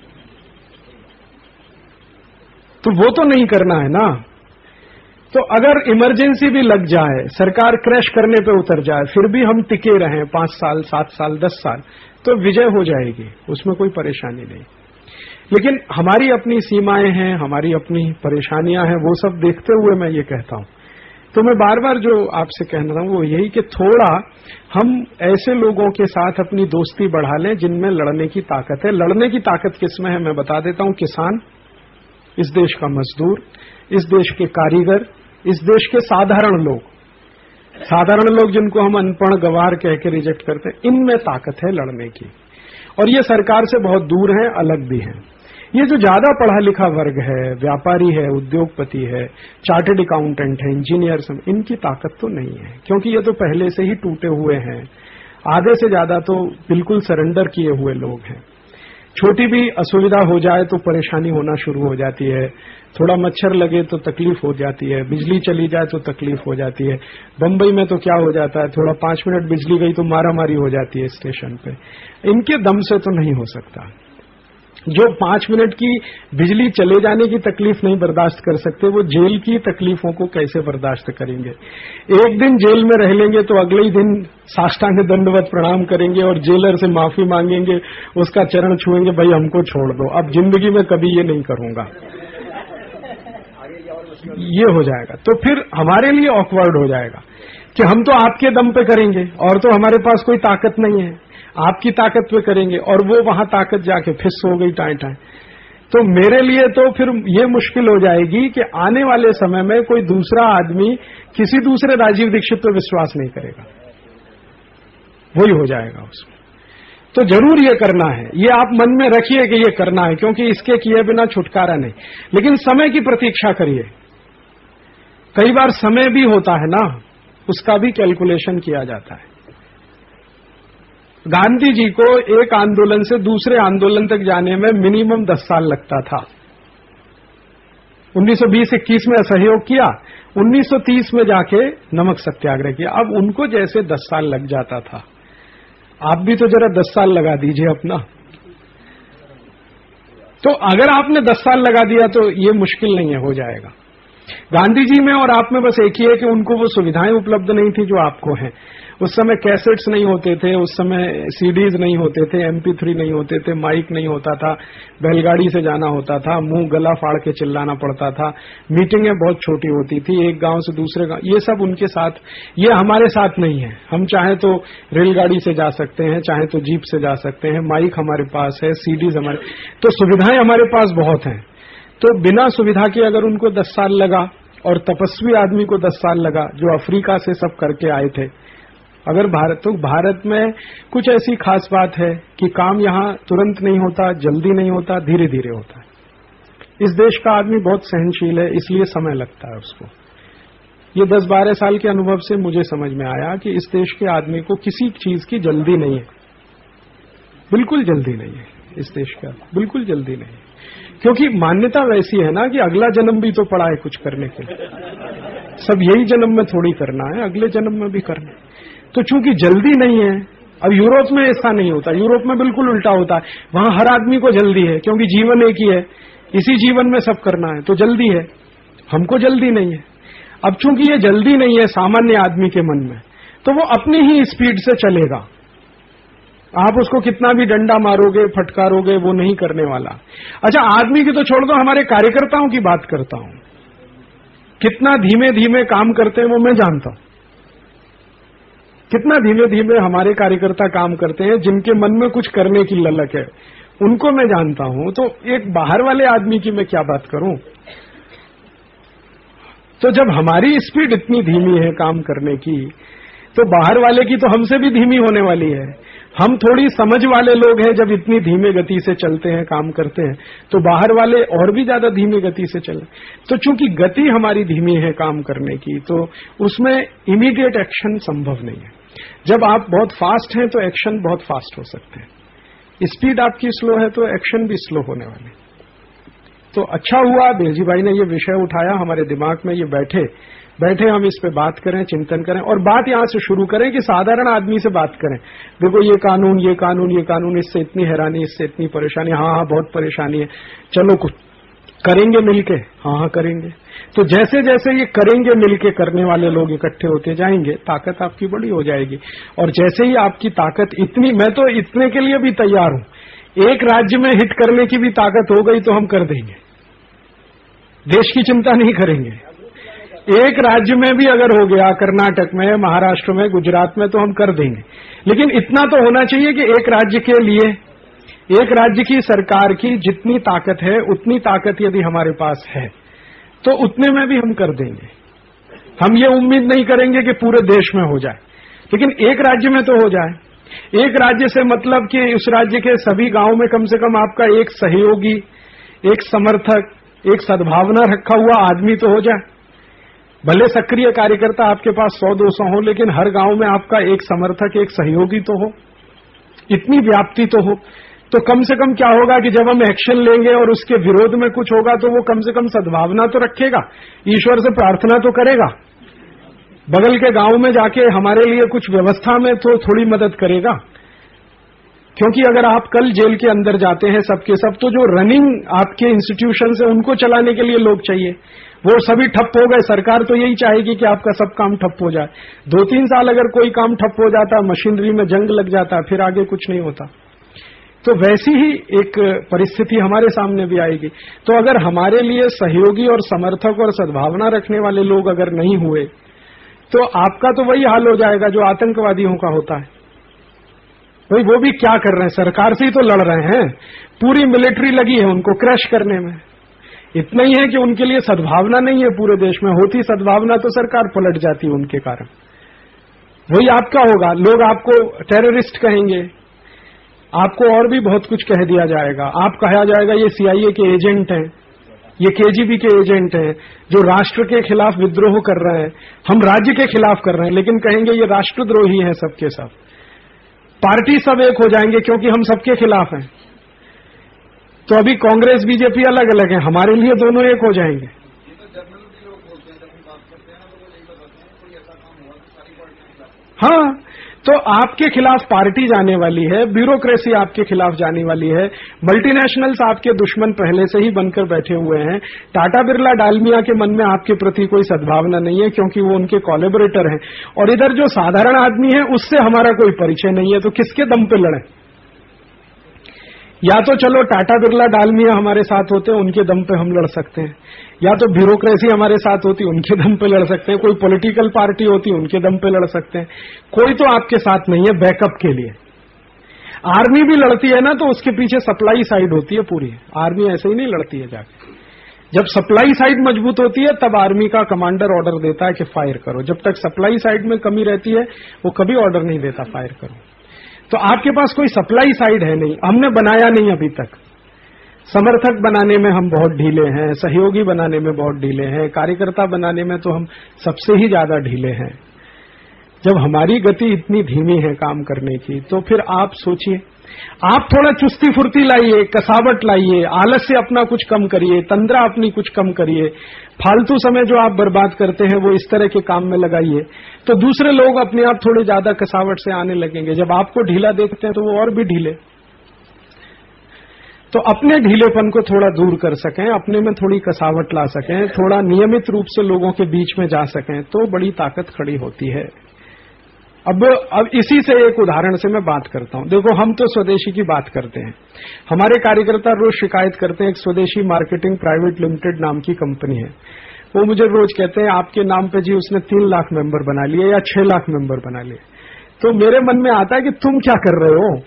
तो वो तो नहीं करना है ना। तो अगर इमरजेंसी भी लग जाए, सरकार क्रैश करने पे उतर जाए, फिर भी हम टिके रहें पांच साल सात साल दस साल, तो विजय हो जाएगी, उसमें कोई परेशानी नहीं। लेकिन हमारी अपनी सीमाएं हैं, हमारी अपनी परेशानियां हैं, वो सब देखते हुए मैं ये कहता हूं। तो मैं बार बार जो आपसे कहना रहा हूं वो यही कि थोड़ा हम ऐसे लोगों के साथ अपनी दोस्ती बढ़ा लें जिनमें लड़ने की ताकत है। लड़ने की ताकत किसमें है मैं बता देता हूं। किसान, इस देश का मजदूर, इस देश के कारीगर, इस देश के साधारण लोग, साधारण लोग जिनको हम अनपढ़ गवार कह के रिजेक्ट करते हैं, इनमें ताकत है लड़ने की। और ये सरकार से बहुत दूर है, अलग भी हैं। ये जो ज्यादा पढ़ा लिखा वर्ग है, व्यापारी है, उद्योगपति है, चार्टर्ड अकाउंटेंट है, इंजीनियर, इनकी ताकत तो नहीं है, क्योंकि ये तो पहले से ही टूटे हुए हैं। आधे से ज्यादा तो बिल्कुल सरेंडर किए हुए लोग हैं। छोटी भी असुविधा हो जाए तो परेशानी होना शुरू हो जाती है, थोड़ा मच्छर लगे तो तकलीफ हो जाती है, बिजली चली जाए तो तकलीफ हो जाती है। बंबई में तो क्या हो जाता है, थोड़ा पांच मिनट बिजली गई तो मारामारी हो जाती है स्टेशन पे। इनके दम से तो नहीं हो सकता। जो पांच मिनट की बिजली चले जाने की तकलीफ नहीं बर्दाश्त कर सकते, वो जेल की तकलीफों को कैसे बर्दाश्त करेंगे। एक दिन जेल में रह लेंगे तो अगले ही दिन साष्टांग दंडवत प्रणाम करेंगे और जेलर से माफी मांगेंगे, उसका चरण छुएंगे, भाई हमको छोड़ दो, अब जिंदगी में कभी ये नहीं करूंगा। ये हो जाएगा तो फिर हमारे लिए ऑकवर्ड हो जाएगा कि हम तो आपके दम पे करेंगे और तो हमारे पास कोई ताकत नहीं है, आपकी ताकत पे करेंगे, और वो वहां ताकत जाके फिस हो गई टाए टाए। तो मेरे लिए तो फिर ये मुश्किल हो जाएगी कि आने वाले समय में कोई दूसरा आदमी किसी दूसरे राजीव दीक्षित पे विश्वास नहीं करेगा, वही हो जाएगा उसमें। तो जरूर ये करना है, ये आप मन में रखिए कि ये करना है, क्योंकि इसके किए बिना छुटकारा नहीं। लेकिन समय की प्रतीक्षा करिए। कई बार समय भी होता है ना, उसका भी कैलकुलेशन किया जाता है। गांधी जी को एक आंदोलन से दूसरे आंदोलन तक जाने में मिनिमम दस साल लगता था। उन्नीस सौ बीस इक्कीस में असहयोग किया, उन्नीस सौ तीस में जाके नमक सत्याग्रह किया। अब उनको जैसे दस साल लग जाता था, आप भी तो जरा दस साल लगा दीजिए अपना। तो अगर आपने दस साल लगा दिया तो ये मुश्किल नहीं है, हो जाएगा। गांधी जी में और आप में बस एक ही है कि उनको वो सुविधाएं उपलब्ध नहीं थी जो आपको हैं। उस समय कैसेट्स नहीं होते थे, उस समय सीडीज नहीं होते थे, एमपी थ्री नहीं होते थे, माइक नहीं होता था, बैलगाड़ी से जाना होता था, मुंह गला फाड़ के चिल्लाना पड़ता था, मीटिंगें बहुत छोटी होती थी, एक गांव से दूसरे गांव। ये सब उनके साथ, ये हमारे साथ नहीं है। हम चाहे तो रेलगाड़ी से जा सकते हैं, चाहे तो जीप से जा सकते हैं, माइक हमारे पास है, सीडीज हमारे, तो सुविधाएं हमारे पास बहुत हैं। तो बिना सुविधा के अगर उनको दस साल लगा और तपस्वी आदमी को दस साल लगा जो अफ्रीका से सब करके आए थे, अगर भारत, तो भारत में कुछ ऐसी खास बात है कि काम यहां तुरंत नहीं होता, जल्दी नहीं होता, धीरे धीरे होता है। इस देश का आदमी बहुत सहनशील है, इसलिए समय लगता है उसको। ये दस बारह साल के अनुभव से मुझे समझ में आया कि इस देश के आदमी को किसी चीज की जल्दी नहीं है, बिल्कुल जल्दी नहीं है इस देश का, बिल्कुल जल्दी नहीं है। क्योंकि मान्यता वैसी है ना कि अगला जन्म भी तो पड़ा है कुछ करने के लिए, सब यही जन्म में थोड़ी करना है, अगले जन्म में भी करना है। तो चूंकि जल्दी नहीं है, अब यूरोप में ऐसा नहीं होता, यूरोप में बिल्कुल उल्टा होता है। वहां हर आदमी को जल्दी है, क्योंकि जीवन एक ही है, इसी जीवन में सब करना है, तो जल्दी है। हमको जल्दी नहीं है। अब चूंकि ये जल्दी नहीं है सामान्य आदमी के मन में, तो वो अपनी ही स्पीड से चलेगा। आप उसको कितना भी डंडा मारोगे, फटकारोगे, वो नहीं करने वाला। अच्छा, आदमी की तो छोड़ दो, हमारे कार्यकर्ताओं की बात करता हूं, कितना धीमे धीमे काम करते हैं वो मैं जानता हूं। कितना धीमे धीमे हमारे कार्यकर्ता काम करते हैं, जिनके मन में कुछ करने की ललक है, उनको मैं जानता हूं। तो एक बाहर वाले आदमी की मैं क्या बात करूं। तो जब हमारी स्पीड इतनी धीमी है काम करने की, तो बाहर वाले की तो हमसे भी धीमी होने वाली है। हम थोड़ी समझ वाले लोग हैं, जब इतनी धीमे गति से चलते हैं, काम करते हैं, तो बाहर वाले और भी ज्यादा धीमी गति से चले। तो चूंकि गति हमारी धीमी है काम करने की, तो उसमें इमीडिएट एक्शन संभव नहीं है। जब आप बहुत फास्ट हैं तो एक्शन बहुत फास्ट हो सकते हैं, स्पीड आपकी स्लो है तो एक्शन भी स्लो होने वाले। तो अच्छा हुआ बेलजी भाई ने ये विषय उठाया, हमारे दिमाग में ये बैठे बैठे हम इस पे बात करें, चिंतन करें, और बात यहां से शुरू करें कि साधारण आदमी से बात करें। देखो ये कानून, ये कानून, ये कानून, इससे इतनी हैरानी, इससे इतनी परेशानी, हाँ हाँ बहुत परेशानी है, चलो कुछ करेंगे मिलके, हाँ हाँ करेंगे। तो जैसे जैसे ये करेंगे मिलके करने वाले लोग इकट्ठे होते जाएंगे, ताकत आपकी बड़ी हो जाएगी। और जैसे ही आपकी ताकत इतनी, मैं तो इतने के लिए भी तैयार हूं, एक राज्य में हिट करने की भी ताकत हो गई तो हम कर देंगे, देश की चिंता नहीं करेंगे। एक राज्य में भी अगर हो गया, कर्नाटक में, महाराष्ट्र में, गुजरात में, तो हम कर देंगे। लेकिन इतना तो होना चाहिए कि एक राज्य के लिए, एक राज्य की सरकार की जितनी ताकत है, उतनी ताकत यदि हमारे पास है तो उतने में भी हम कर देंगे। हम ये उम्मीद नहीं करेंगे कि पूरे देश में हो जाए, लेकिन एक राज्य में तो हो जाए। एक राज्य से मतलब कि उस राज्य के सभी गांव में कम से कम आपका एक सहयोगी, एक समर्थक, एक सद्भावना रखा हुआ आदमी तो हो जाए। भले सक्रिय कार्यकर्ता आपके पास सौ दो सौ हो, लेकिन हर गांव में आपका एक समर्थक, एक सहयोगी तो हो, इतनी व्याप्ति तो हो। तो कम से कम क्या होगा कि जब हम एक्शन लेंगे और उसके विरोध में कुछ होगा तो वो कम से कम सद्भावना तो रखेगा, ईश्वर से प्रार्थना तो करेगा, बगल के गांव में जाके हमारे लिए कुछ व्यवस्था में तो थोड़ी मदद करेगा। क्योंकि अगर आप कल जेल के अंदर जाते हैं सबके सब, तो जो रनिंग आपके इंस्टीट्यूशन है उनको चलाने के लिए लोग चाहिए, वो सभी ठप हो गए। सरकार तो यही चाहेगी कि आपका सब काम ठप हो जाए। दो तीन साल अगर कोई काम ठप हो जाता, मशीनरी में जंग लग जाता, फिर आगे कुछ नहीं होता। तो वैसी ही एक परिस्थिति हमारे सामने भी आएगी। तो अगर हमारे लिए सहयोगी और समर्थक और सद्भावना रखने वाले लोग अगर नहीं हुए, तो आपका तो वही हाल हो जाएगा जो आतंकवादियों का होता है। भाई वो भी क्या कर रहे हैं, सरकार से ही तो लड़ रहे हैं, पूरी मिलिट्री लगी है उनको क्रश करने में। इतना ही है कि उनके लिए सद्भावना नहीं है पूरे देश में, होती सद्भावना तो सरकार पलट जाती है उनके कारण। वही आपका होगा, लोग आपको टेररिस्ट कहेंगे, आपको और भी बहुत कुछ कह दिया जाएगा। आप कहा जाएगा ये सीआईए के एजेंट हैं, ये केजीबी के एजेंट हैं जो राष्ट्र के खिलाफ विद्रोह कर रहे हैं, हम राज्य के खिलाफ कर रहे हैं, लेकिन कहेंगे ये राष्ट्रद्रोही हैं सबके सब। पार्टी सब एक हो जाएंगे क्योंकि हम सबके खिलाफ हैं। तो अभी कांग्रेस बीजेपी अलग अलग है, हमारे लिए दोनों एक हो जाएंगे। हाँ, तो आपके खिलाफ पार्टी जाने वाली है, ब्यूरोक्रेसी आपके खिलाफ जाने वाली है, मल्टीनेशनल्स आपके दुश्मन पहले से ही बनकर बैठे हुए हैं। टाटा बिरला डालमिया के मन में आपके प्रति कोई सद्भावना नहीं है क्योंकि वो उनके कोलैबोरेटर हैं, और इधर जो साधारण आदमी है उससे हमारा कोई परिचय नहीं है। तो किसके दम पे लड़े? या तो चलो टाटा बिरला डालमिया हमारे साथ होते हैं, उनके दम पे हम लड़ सकते हैं, या तो ब्यूरोक्रेसी हमारे साथ होती, उनके दम पे लड़ सकते हैं, कोई पॉलिटिकल पार्टी होती, उनके दम पे लड़ सकते हैं। कोई तो आपके साथ नहीं है बैकअप के लिए। आर्मी भी लड़ती है ना तो उसके पीछे सप्लाई साइड होती है पूरी। आर्मी ऐसे ही नहीं लड़ती है जाके, जब सप्लाई साइड मजबूत होती है तब आर्मी का कमांडर ऑर्डर देता है कि फायर करो। जब तक सप्लाई साइड में कमी रहती है वो कभी ऑर्डर नहीं देता फायर करो। तो आपके पास कोई सप्लाई साइड है नहीं, हमने बनाया नहीं अभी तक। समर्थक बनाने में हम बहुत ढीले हैं, सहयोगी बनाने में बहुत ढीले हैं, कार्यकर्ता बनाने में तो हम सबसे ही ज्यादा ढीले हैं। जब हमारी गति इतनी धीमी है काम करने की, तो फिर आप सोचिए, आप थोड़ा चुस्ती फुर्ती लाइए, कसावट लाइए, आलस्य अपना कुछ कम करिए, तंद्रा अपनी कुछ कम करिए, फालतू समय जो आप बर्बाद करते हैं वो इस तरह के काम में लगाइए, तो दूसरे लोग अपने आप थोड़े ज्यादा कसावट से आने लगेंगे। जब आपको ढीला देखते हैं तो वो और भी ढीले। तो अपने ढीलेपन को थोड़ा दूर कर सकें, अपने में थोड़ी कसावट ला सकें, थोड़ा नियमित रूप से लोगों के बीच में जा सकें, तो बड़ी ताकत खड़ी होती है। अब अब इसी से एक उदाहरण से मैं बात करता हूं। देखो, हम तो स्वदेशी की बात करते हैं, हमारे कार्यकर्ता रोज शिकायत करते हैं। एक स्वदेशी मार्केटिंग प्राइवेट लिमिटेड नाम की कंपनी है, वो मुझे रोज कहते हैं आपके नाम पे जी उसने तीन लाख मेंबर बना लिए या छह लाख मेंबर बना लिए। तो मेरे मन में आता है कि तुम क्या कर रहे हो?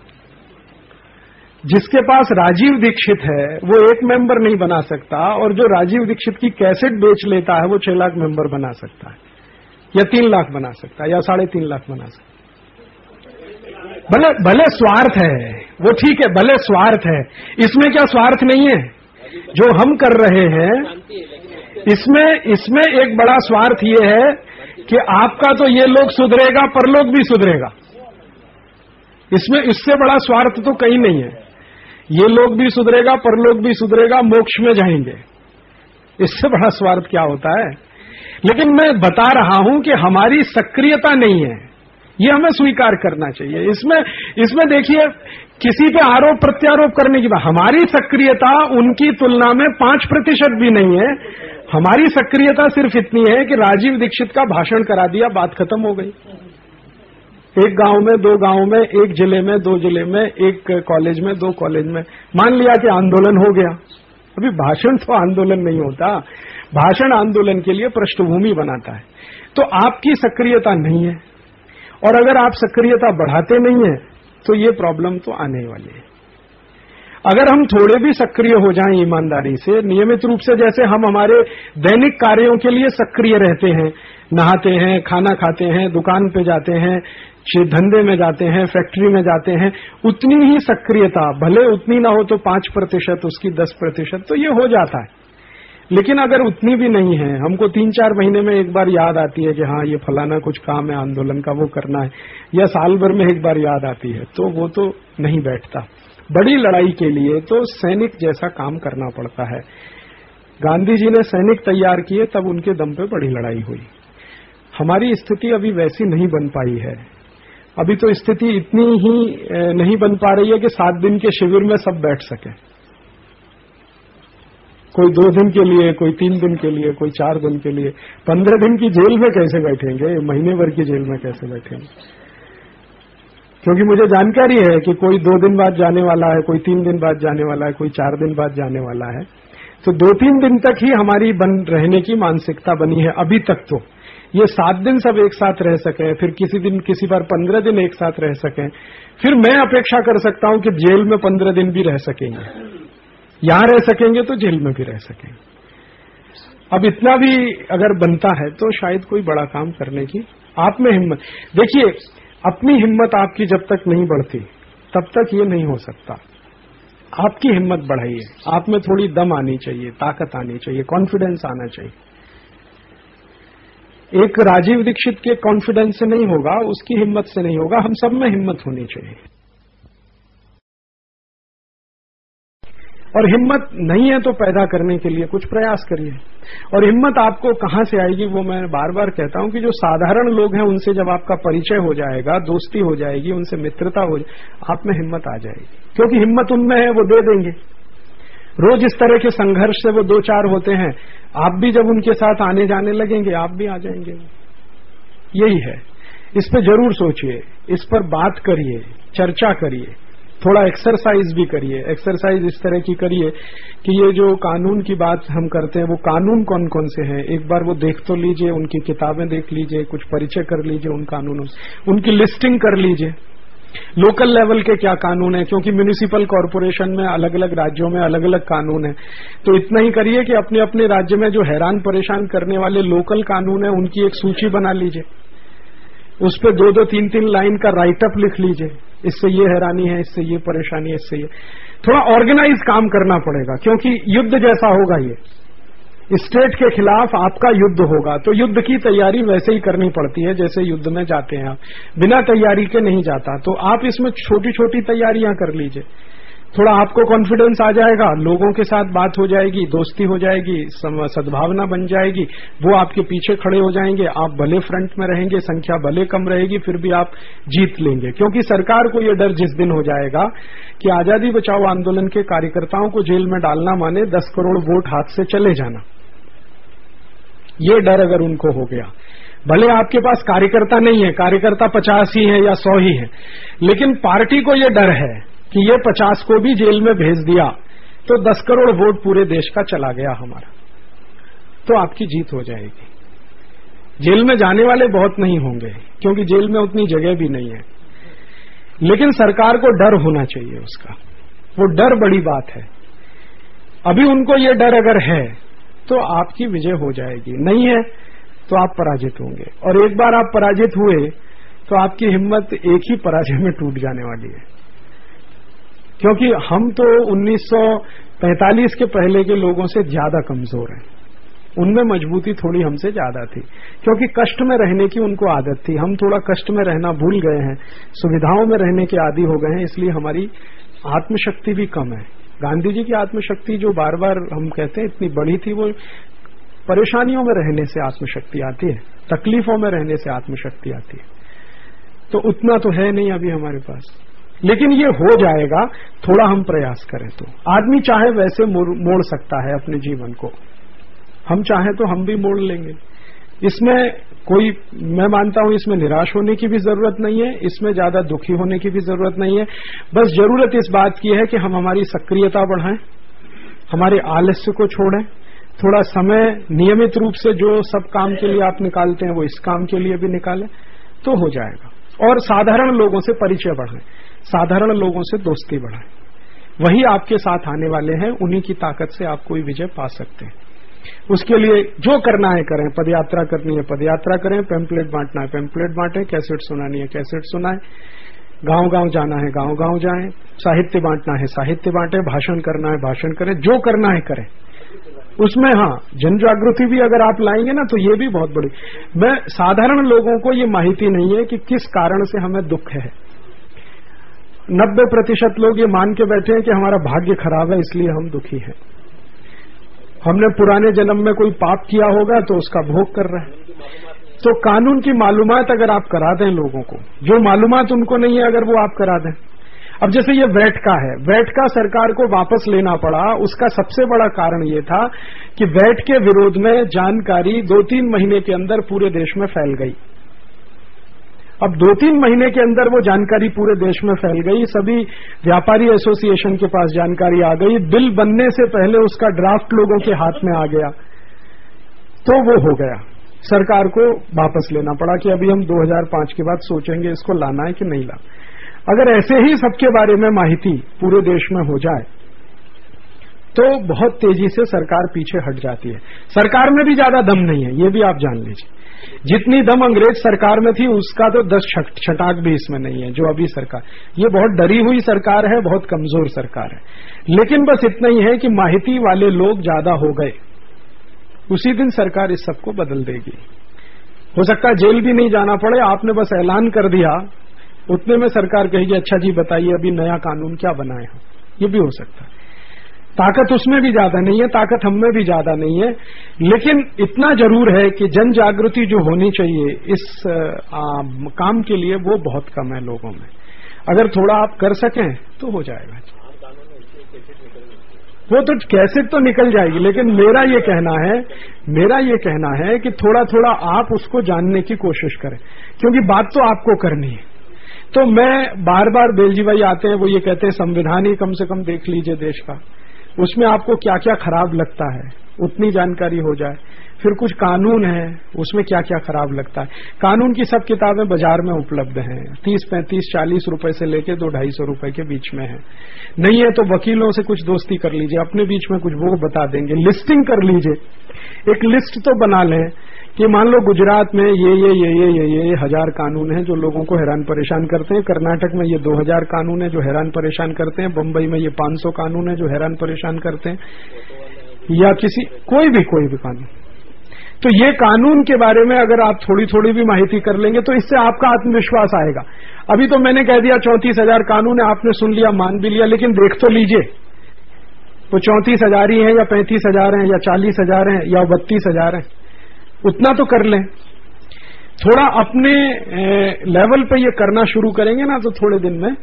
जिसके पास राजीव दीक्षित है वो एक मेंबर नहीं बना सकता, और जो राजीव दीक्षित की कैसेट बेच लेता है वो छह लाख मेंबर बना सकता है, या तीन लाख बना सकता है, या साढ़े तीन लाख बना सकता है। भले भले स्वार्थ है वो, ठीक है, भले स्वार्थ है, इसमें क्या स्वार्थ नहीं है जो हम कर रहे हैं? इसमें इसमें एक बड़ा स्वार्थ ये है कि आपका तो ये लोग सुधरेगा, परलोक भी सुधरेगा। इसमें इससे बड़ा स्वार्थ तो कहीं नहीं है। ये लोग भी सुधरेगा, परलोक भी सुधरेगा, मोक्ष में जाएंगे, इससे बड़ा स्वार्थ क्या होता है? लेकिन मैं बता रहा हूं कि हमारी सक्रियता नहीं है, ये हमें स्वीकार करना चाहिए। इसमें इसमें देखिए, किसी पे आरोप प्रत्यारोप करने की बात, हमारी सक्रियता उनकी तुलना में पांच प्रतिशत भी नहीं है। हमारी सक्रियता सिर्फ इतनी है कि राजीव दीक्षित का भाषण करा दिया, बात खत्म हो गई। एक गांव में, दो गांव में, एक जिले में, दो जिले में, एक कॉलेज में, दो कॉलेज में, मान लिया कि आंदोलन हो गया। अभी भाषण तो आंदोलन नहीं होता, भाषण आंदोलन के लिए पृष्ठभूमि बनाता है। तो आपकी सक्रियता नहीं है, और अगर आप सक्रियता बढ़ाते नहीं है तो ये प्रॉब्लम तो आने वाली है। अगर हम थोड़े भी सक्रिय हो जाएं ईमानदारी से, नियमित रूप से, जैसे हम हमारे दैनिक कार्यों के लिए सक्रिय रहते हैं, नहाते हैं, खाना खाते हैं, दुकान पे जाते हैं, धंधे में जाते हैं, फैक्ट्री में जाते हैं, उतनी ही सक्रियता, भले उतनी ना हो तो पांच प्रतिशत, उसकी दस प्रतिशत, तो ये हो जाता है। लेकिन अगर उतनी भी नहीं है, हमको तीन चार महीने में एक बार याद आती है कि हाँ ये फलाना कुछ काम है आंदोलन का, वो करना है, या साल भर में एक बार याद आती है, तो वो तो नहीं बैठता। बड़ी लड़ाई के लिए तो सैनिक जैसा काम करना पड़ता है। गांधी जी ने सैनिक तैयार किए, तब उनके दम पे बड़ी लड़ाई हुई। हमारी स्थिति अभी वैसी नहीं बन पाई है। अभी तो स्थिति इतनी ही नहीं बन पा रही है कि सात दिन के शिविर में सब बैठ सके। कोई दो दिन के लिए, कोई तीन दिन के लिए, कोई चार दिन के लिए। पंद्रह दिन की जेल में कैसे बैठेंगे, महीने भर की जेल में कैसे बैठेंगे? क्योंकि मुझे जानकारी है कि कोई दो दिन बाद जाने वाला है, कोई तीन दिन बाद जाने वाला है, कोई चार दिन बाद जाने वाला है। तो दो तीन दिन तक ही हमारी बन रहने की मानसिकता बनी है अभी तक। तो ये सात दिन सब एक साथ रह सके, फिर किसी दिन, किसी बार पंद्रह दिन एक साथ रह सकें, फिर मैं अपेक्षा कर सकता हूं कि जेल में पंद्रह दिन भी रह सकेंगे, यहां रह सकेंगे तो जेल में भी रह सकेंगे। अब इतना भी अगर बनता है तो शायद कोई बड़ा काम करने की आप में हिम्मत। देखिए, अपनी हिम्मत आपकी जब तक नहीं बढ़ती तब तक ये नहीं हो सकता। आपकी हिम्मत बढ़ाइए, आप में थोड़ी दम आनी चाहिए, ताकत आनी चाहिए, कॉन्फिडेंस आना चाहिए। एक राजीव दीक्षित के कॉन्फिडेंस से नहीं होगा, उसकी हिम्मत से नहीं होगा, हम सब में हिम्मत होनी चाहिए। और हिम्मत नहीं है तो पैदा करने के लिए कुछ प्रयास करिए। और हिम्मत आपको कहां से आएगी, वो मैं बार बार कहता हूं कि जो साधारण लोग हैं उनसे जब आपका परिचय हो जाएगा, दोस्ती हो जाएगी, उनसे मित्रता हो जाएगी, आप में हिम्मत आ जाएगी। क्योंकि हिम्मत उनमें है, वो दे देंगे। रोज इस तरह के संघर्ष से वो दो चार होते हैं, आप भी जब उनके साथ आने जाने लगेंगे आप भी आ जाएंगे। यही है। इस पर जरूर सोचिए, इस पर बात करिए, चर्चा करिए, थोड़ा एक्सरसाइज भी करिए। एक्सरसाइज इस तरह की करिए कि ये जो कानून की बात हम करते हैं, वो कानून कौन कौन से हैं एक बार वो देख तो लीजिए, उनकी किताबें देख लीजिए, कुछ परिचय कर लीजिए उन कानूनों से, उनकी लिस्टिंग कर लीजिए। लोकल लेवल के क्या कानून है, क्योंकि म्यूनिसिपल कॉरपोरेशन में अलग अलग राज्यों में अलग अलग कानून है। तो इतना ही करिए कि अपने अपने राज्य में जो हैरान परेशान करने वाले लोकल कानून है उनकी एक सूची बना लीजिए, उस पर दो दो तीन तीन लाइन का राइटअप लिख लीजिए, इससे ये हैरानी है, इससे ये परेशानी है, इससे ये। थोड़ा ऑर्गेनाइज काम करना पड़ेगा, क्योंकि युद्ध जैसा होगा ये, स्टेट के खिलाफ आपका युद्ध होगा। तो युद्ध की तैयारी वैसे ही करनी पड़ती है जैसे युद्ध में जाते हैं आप, बिना तैयारी के नहीं जाता। तो आप इसमें छोटी छोटी तैयारियां कर लीजिए, थोड़ा आपको कॉन्फिडेंस आ जाएगा, लोगों के साथ बात हो जाएगी, दोस्ती हो जाएगी, सद्भावना बन जाएगी, वो आपके पीछे खड़े हो जाएंगे। आप भले फ्रंट में रहेंगे, संख्या भले कम रहेगी, फिर भी आप जीत लेंगे। क्योंकि सरकार को ये डर जिस दिन हो जाएगा कि आजादी बचाओ आंदोलन के कार्यकर्ताओं को जेल में डालना माने दस करोड़ वोट हाथ से चले जाना, ये डर अगर उनको हो गया, भले आपके पास कार्यकर्ता नहीं है, कार्यकर्ता पचास ही है या सौ ही है, लेकिन पार्टी को ये डर है कि ये पचास को भी जेल में भेज दिया तो दस करोड़ वोट पूरे देश का चला गया हमारा, तो आपकी जीत हो जाएगी। जेल में जाने वाले बहुत नहीं होंगे क्योंकि जेल में उतनी जगह भी नहीं है, लेकिन सरकार को डर होना चाहिए उसका, वो डर बड़ी बात है। अभी उनको ये डर अगर है तो आपकी विजय हो जाएगी, नहीं है तो आप पराजित होंगे। और एक बार आप पराजित हुए तो आपकी हिम्मत एक ही पराजय में टूट जाने वाली है। क्योंकि हम तो उन्नीस सौ पैंतालीस के पहले के लोगों से ज्यादा कमजोर हैं, उनमें मजबूती थोड़ी हमसे ज्यादा थी, क्योंकि कष्ट में रहने की उनको आदत थी। हम थोड़ा कष्ट में रहना भूल गए हैं, सुविधाओं में रहने के आदी हो गए हैं, इसलिए हमारी आत्मशक्ति भी कम है। गांधी जी की आत्मशक्ति जो बार बार हम कहते हैं इतनी बड़ी थी, वो परेशानियों में रहने से आत्मशक्ति आती है, तकलीफों में रहने से आत्मशक्ति आती है। तो उतना तो है नहीं अभी हमारे पास, लेकिन ये हो जाएगा, थोड़ा हम प्रयास करें तो। आदमी चाहे वैसे मोड़ सकता है अपने जीवन को, हम चाहें तो हम भी मोड़ लेंगे। इसमें कोई, मैं मानता हूं इसमें निराश होने की भी जरूरत नहीं है, इसमें ज्यादा दुखी होने की भी जरूरत नहीं है। बस जरूरत इस बात की है कि हम हमारी सक्रियता बढ़ाएं, हमारे आलस्य को छोड़ें, थोड़ा समय नियमित रूप से जो सब काम के लिए आप निकालते हैं वो इस काम के लिए भी निकालें तो हो जाएगा। और साधारण लोगों से परिचय बढ़ाएं, साधारण लोगों से दोस्ती बढ़ाएं, वही आपके साथ आने वाले हैं, उन्हीं की ताकत से आप कोई विजय पा सकते हैं। उसके लिए जो करना है करें, पदयात्रा करनी है पदयात्रा करें, पैम्पलेट बांटना है पैम्पलेट बांटें, कैसेट सुनानी है कैसेट सुनाएं, गांव गांव जाना है गांव गांव जाएं, साहित्य बांटना है साहित्य बांटें, भाषण करना है भाषण करें, जो करना है करें। उसमें हाँ, जन जागृति भी अगर आप लाएंगे ना तो ये भी बहुत बड़ी। मैं साधारण लोगों को ये माहिती नहीं है कि किस कारण से हमें दुख है। नब्बे प्रतिशत लोग ये मान के बैठे हैं कि हमारा भाग्य खराब है इसलिए हम दुखी हैं। हमने पुराने जन्म में कोई पाप किया होगा तो उसका भोग कर रहे हैं। तो कानून की मालूमात अगर आप करा दें लोगों को, जो मालूमात उनको नहीं है अगर वो आप करा दें। अब जैसे ये वैट का है, वैट का सरकार को वापस लेना पड़ा, उसका सबसे बड़ा कारण ये था कि वैट के विरोध में जानकारी दो तीन महीने के अंदर पूरे देश में फैल गई। अब दो तीन महीने के अंदर वो जानकारी पूरे देश में फैल गई, सभी व्यापारी एसोसिएशन के पास जानकारी आ गई, बिल बनने से पहले उसका ड्राफ्ट लोगों के हाथ में आ गया, तो वो हो गया। सरकार को वापस लेना पड़ा कि अभी हम दो हज़ार पाँच के बाद सोचेंगे इसको लाना है कि नहीं लाना। अगर ऐसे ही सबके बारे में माहिती पूरे देश में हो जाए तो बहुत तेजी से सरकार पीछे हट जाती है। सरकार में भी ज्यादा दम नहीं है, ये भी आप जान लीजिए। जितनी दम अंग्रेज सरकार में थी उसका तो दस छटाक भी इसमें नहीं है जो अभी सरकार। ये बहुत डरी हुई सरकार है, बहुत कमजोर सरकार है। लेकिन बस इतना ही है कि माहिती वाले लोग ज्यादा हो गए, उसी दिन सरकार इस सबको बदल देगी। हो सकता है जेल भी नहीं जाना पड़े, आपने बस ऐलान कर दिया, उतने में सरकार कहेगी अच्छा जी बताइए अभी नया कानून क्या बनाए हो। ये भी हो सकता है। ताकत उसमें भी ज्यादा नहीं है, ताकत हम में भी ज्यादा नहीं है, लेकिन इतना जरूर है कि जन जागृति जो होनी चाहिए इस आ, काम के लिए वो बहुत कम है लोगों में। अगर थोड़ा आप कर सकें तो हो जाएगा। वो तो कैसे तो निकल जाएगी, लेकिन मेरा ये कहना है मेरा ये कहना है कि थोड़ा थोड़ा आप उसको जानने की कोशिश करें, क्योंकि बात तो आपको करनी है। तो मैं बार बार बेलजी भाई आते हैं, वो ये कहते हैं संविधान ही कम से कम देख लीजिए देश का, उसमें आपको क्या क्या खराब लगता है उतनी जानकारी हो जाए। फिर कुछ कानून है उसमें क्या क्या खराब लगता है। कानून की सब किताबें बाजार में उपलब्ध हैं, तीस पैंतीस चालीस रुपए से लेके दो ढाई सौ रुपए के बीच में है। नहीं है तो वकीलों से कुछ दोस्ती कर लीजिए, अपने बीच में कुछ वो बता देंगे। लिस्टिंग कर लीजिए, एक लिस्ट तो बना लें कि मान लो गुजरात में ये ये ये ये ये ये हजार कानून हैं जो लोगों को हैरान परेशान करते हैं, कर्नाटक में ये दो हजार कानून है जो हैरान परेशान करते हैं, बंबई में ये पांच सौ कानून है जो हैरान परेशान करते हैं, या किसी कोई भी कोई भी कानून। तो ये कानून के बारे में अगर आप थोड़ी थोड़ी भी माहिती कर लेंगे तो इससे आपका आत्मविश्वास आएगा। अभी तो मैंने कह दिया चौंतीस हजार कानून है, आपने सुन लिया मान भी लिया, लेकिन देख तो लीजिए वो चौंतीस हजार ही है या पैंतीस हजार है या चालीस हजार है या बत्तीस हजार है, उतना तो कर लें। थोड़ा अपने लेवल पे ये करना शुरू करेंगे ना तो थोड़े दिन में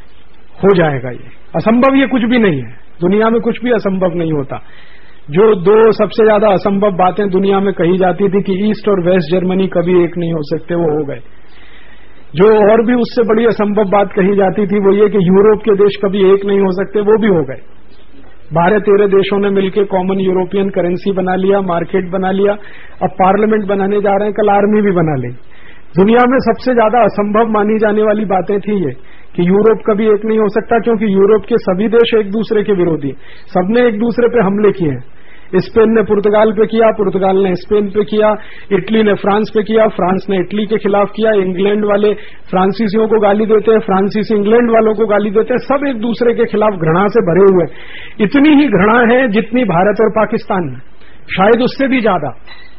हो जाएगा। ये असंभव ये कुछ भी नहीं है, दुनिया में कुछ भी असंभव नहीं होता। जो दो सबसे ज्यादा असंभव बातें दुनिया में कही जाती थी कि ईस्ट और वेस्ट जर्मनी कभी एक नहीं हो सकते, वो हो गए। जो और भी उससे बड़ी असंभव बात कही जाती थी वो ये कि यूरोप के देश कभी एक नहीं हो सकते, वो भी हो गए। बारह तेरह देशों ने मिलकर कॉमन यूरोपियन करेंसी बना लिया, मार्केट बना लिया, अब पार्लियामेंट बनाने जा रहे हैं, कल आर्मी भी बना लें। दुनिया में सबसे ज्यादा असंभव मानी जाने वाली बातें थी ये कि यूरोप कभी एक नहीं हो सकता, क्योंकि यूरोप के सभी देश एक दूसरे के विरोधी, सबने एक दूसरे पे हमले किए हैं। स्पेन ने पुर्तगाल पे किया, पुर्तगाल ने स्पेन पे किया, इटली ने फ्रांस पे किया, फ्रांस ने इटली के खिलाफ किया, इंग्लैंड वाले फ्रांसीसियों को गाली देते हैं, फ्रांसीसी इंग्लैंड वालों को गाली देते हैं, सब एक दूसरे के खिलाफ घृणा से भरे हुए। इतनी ही घृणा है जितनी भारत और पाकिस्तान में, शायद उससे भी ज्यादा।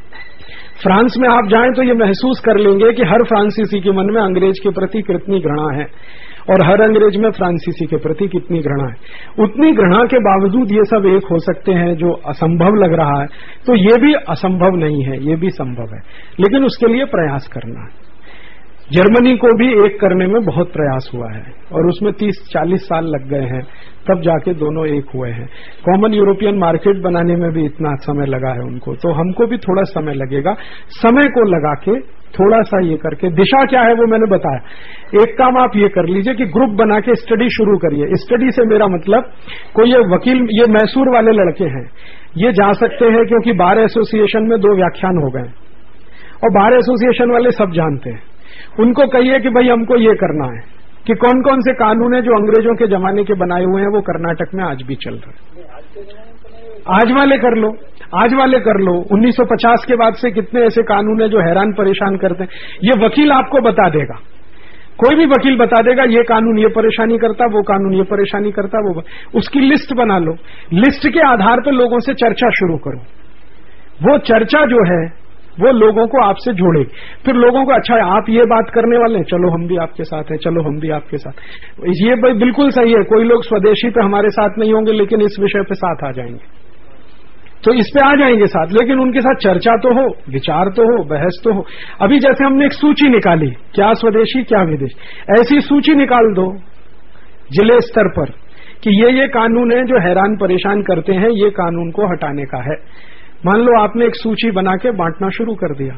फ्रांस में आप जाएं तो ये महसूस कर लेंगे कि हर फ्रांसीसी के मन में अंग्रेज के प्रति कितनी घृणा है और हर अंग्रेज में फ्रांसीसी के प्रति कितनी घृणा है। उतनी घृणा के बावजूद ये सब एक हो सकते हैं, जो असंभव लग रहा है तो ये भी असंभव नहीं है, ये भी संभव है, लेकिन उसके लिए प्रयास करना है। जर्मनी को भी एक करने में बहुत प्रयास हुआ है और उसमें तीस चालीस साल लग गए हैं, तब जाके दोनों एक हुए हैं। कॉमन यूरोपियन मार्केट बनाने में भी इतना समय लगा है उनको, तो हमको भी थोड़ा समय लगेगा। समय को लगा के थोड़ा सा ये करके, दिशा क्या है वो मैंने बताया। एक काम आप ये कर लीजिए कि ग्रुप बना के स्टडी शुरू करिए। स्टडी से मेरा मतलब कोई ये वकील, ये मैसूर वाले लड़के हैं, ये जा सकते हैं क्योंकि बार एसोसिएशन में दो व्याख्यान हो गए और बार एसोसिएशन वाले सब जानते हैं। उनको कहिए कि भाई हमको ये करना है, कि कौन कौन से कानून है जो अंग्रेजों के जमाने के बनाए हुए हैं वो कर्नाटक में आज भी चल रहे हैं। आज वाले कर लो, आज वाले कर लो। उन्नीस सौ पचास के बाद से कितने ऐसे कानून है जो हैरान परेशान करते हैं। ये वकील आपको बता देगा, कोई भी वकील बता देगा ये कानून ये परेशानी करता, वो कानून ये परेशानी करता, वो उसकी लिस्ट बना लो। लिस्ट के आधार पर लोगों से चर्चा शुरू करो। वो चर्चा जो है वो लोगों को आपसे जोड़ेगी। फिर लोगों को अच्छा आप ये बात करने वाले हैं, चलो हम भी आपके साथ हैं, चलो हम भी आपके साथ। ये बिल्कुल सही है, कोई लोग स्वदेशी पे हमारे साथ नहीं होंगे लेकिन इस विषय पे साथ आ जाएंगे, तो इस पे आ जाएंगे साथ, लेकिन उनके साथ चर्चा तो हो, विचार तो हो, बहस तो हो। अभी जैसे हमने एक सूची निकाली, क्या स्वदेशी क्या विदेशी, ऐसी सूची निकाल दो जिले स्तर पर कि ये ये कानून है जो हैरान परेशान करते हैं, ये कानून को हटाने का है। मान लो आपने एक सूची बना के बांटना शुरू कर दिया,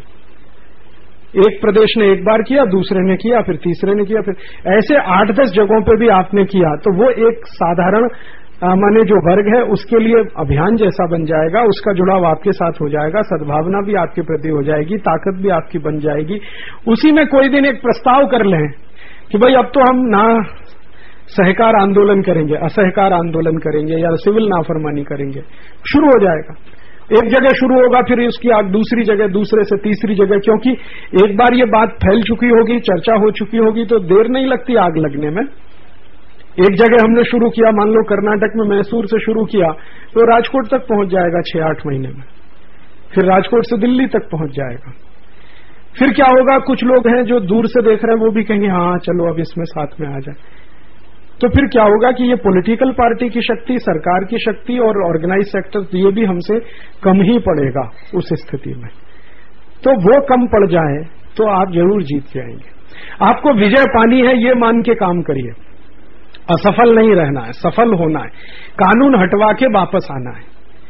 एक प्रदेश ने एक बार किया, दूसरे ने किया, फिर तीसरे ने किया, फिर ऐसे आठ दस जगहों पे भी आपने किया, तो वो एक साधारण माने जो वर्ग है उसके लिए अभियान जैसा बन जाएगा। उसका जुड़ाव आपके साथ हो जाएगा, सद्भावना भी आपके प्रति हो जाएगी, ताकत भी आपकी बन जाएगी। उसी में कोई दिन एक प्रस्ताव कर लें कि भाई अब तो हम ना सहकार आंदोलन करेंगे, असहकार आंदोलन करेंगे या सिविल नाफरमानी करेंगे, शुरू हो जाएगा। एक जगह शुरू होगा, फिर उसकी आग दूसरी जगह, दूसरे से तीसरी जगह, क्योंकि एक बार ये बात फैल चुकी होगी, चर्चा हो चुकी होगी, तो देर नहीं लगती आग लगने में। एक जगह हमने शुरू किया, मान लो कर्नाटक में मैसूर से शुरू किया, तो राजकोट तक पहुंच जाएगा छह आठ महीने में, फिर राजकोट से दिल्ली तक पहुंच जाएगा। फिर क्या होगा, कुछ लोग हैं जो दूर से देख रहे हैं, वो भी कहेंगे हाँ चलो अब इसमें साथ में आ जाए। तो फिर क्या होगा कि ये पॉलिटिकल पार्टी की शक्ति, सरकार की शक्ति और ऑर्गेनाइज सेक्टर, ये भी हमसे कम ही पड़ेगा उस स्थिति में। तो वो कम पड़ जाए तो आप जरूर जीत जाएंगे। आपको विजय पानी है ये मान के काम करिए, असफल नहीं रहना है, सफल होना है, कानून हटवा के वापस आना है।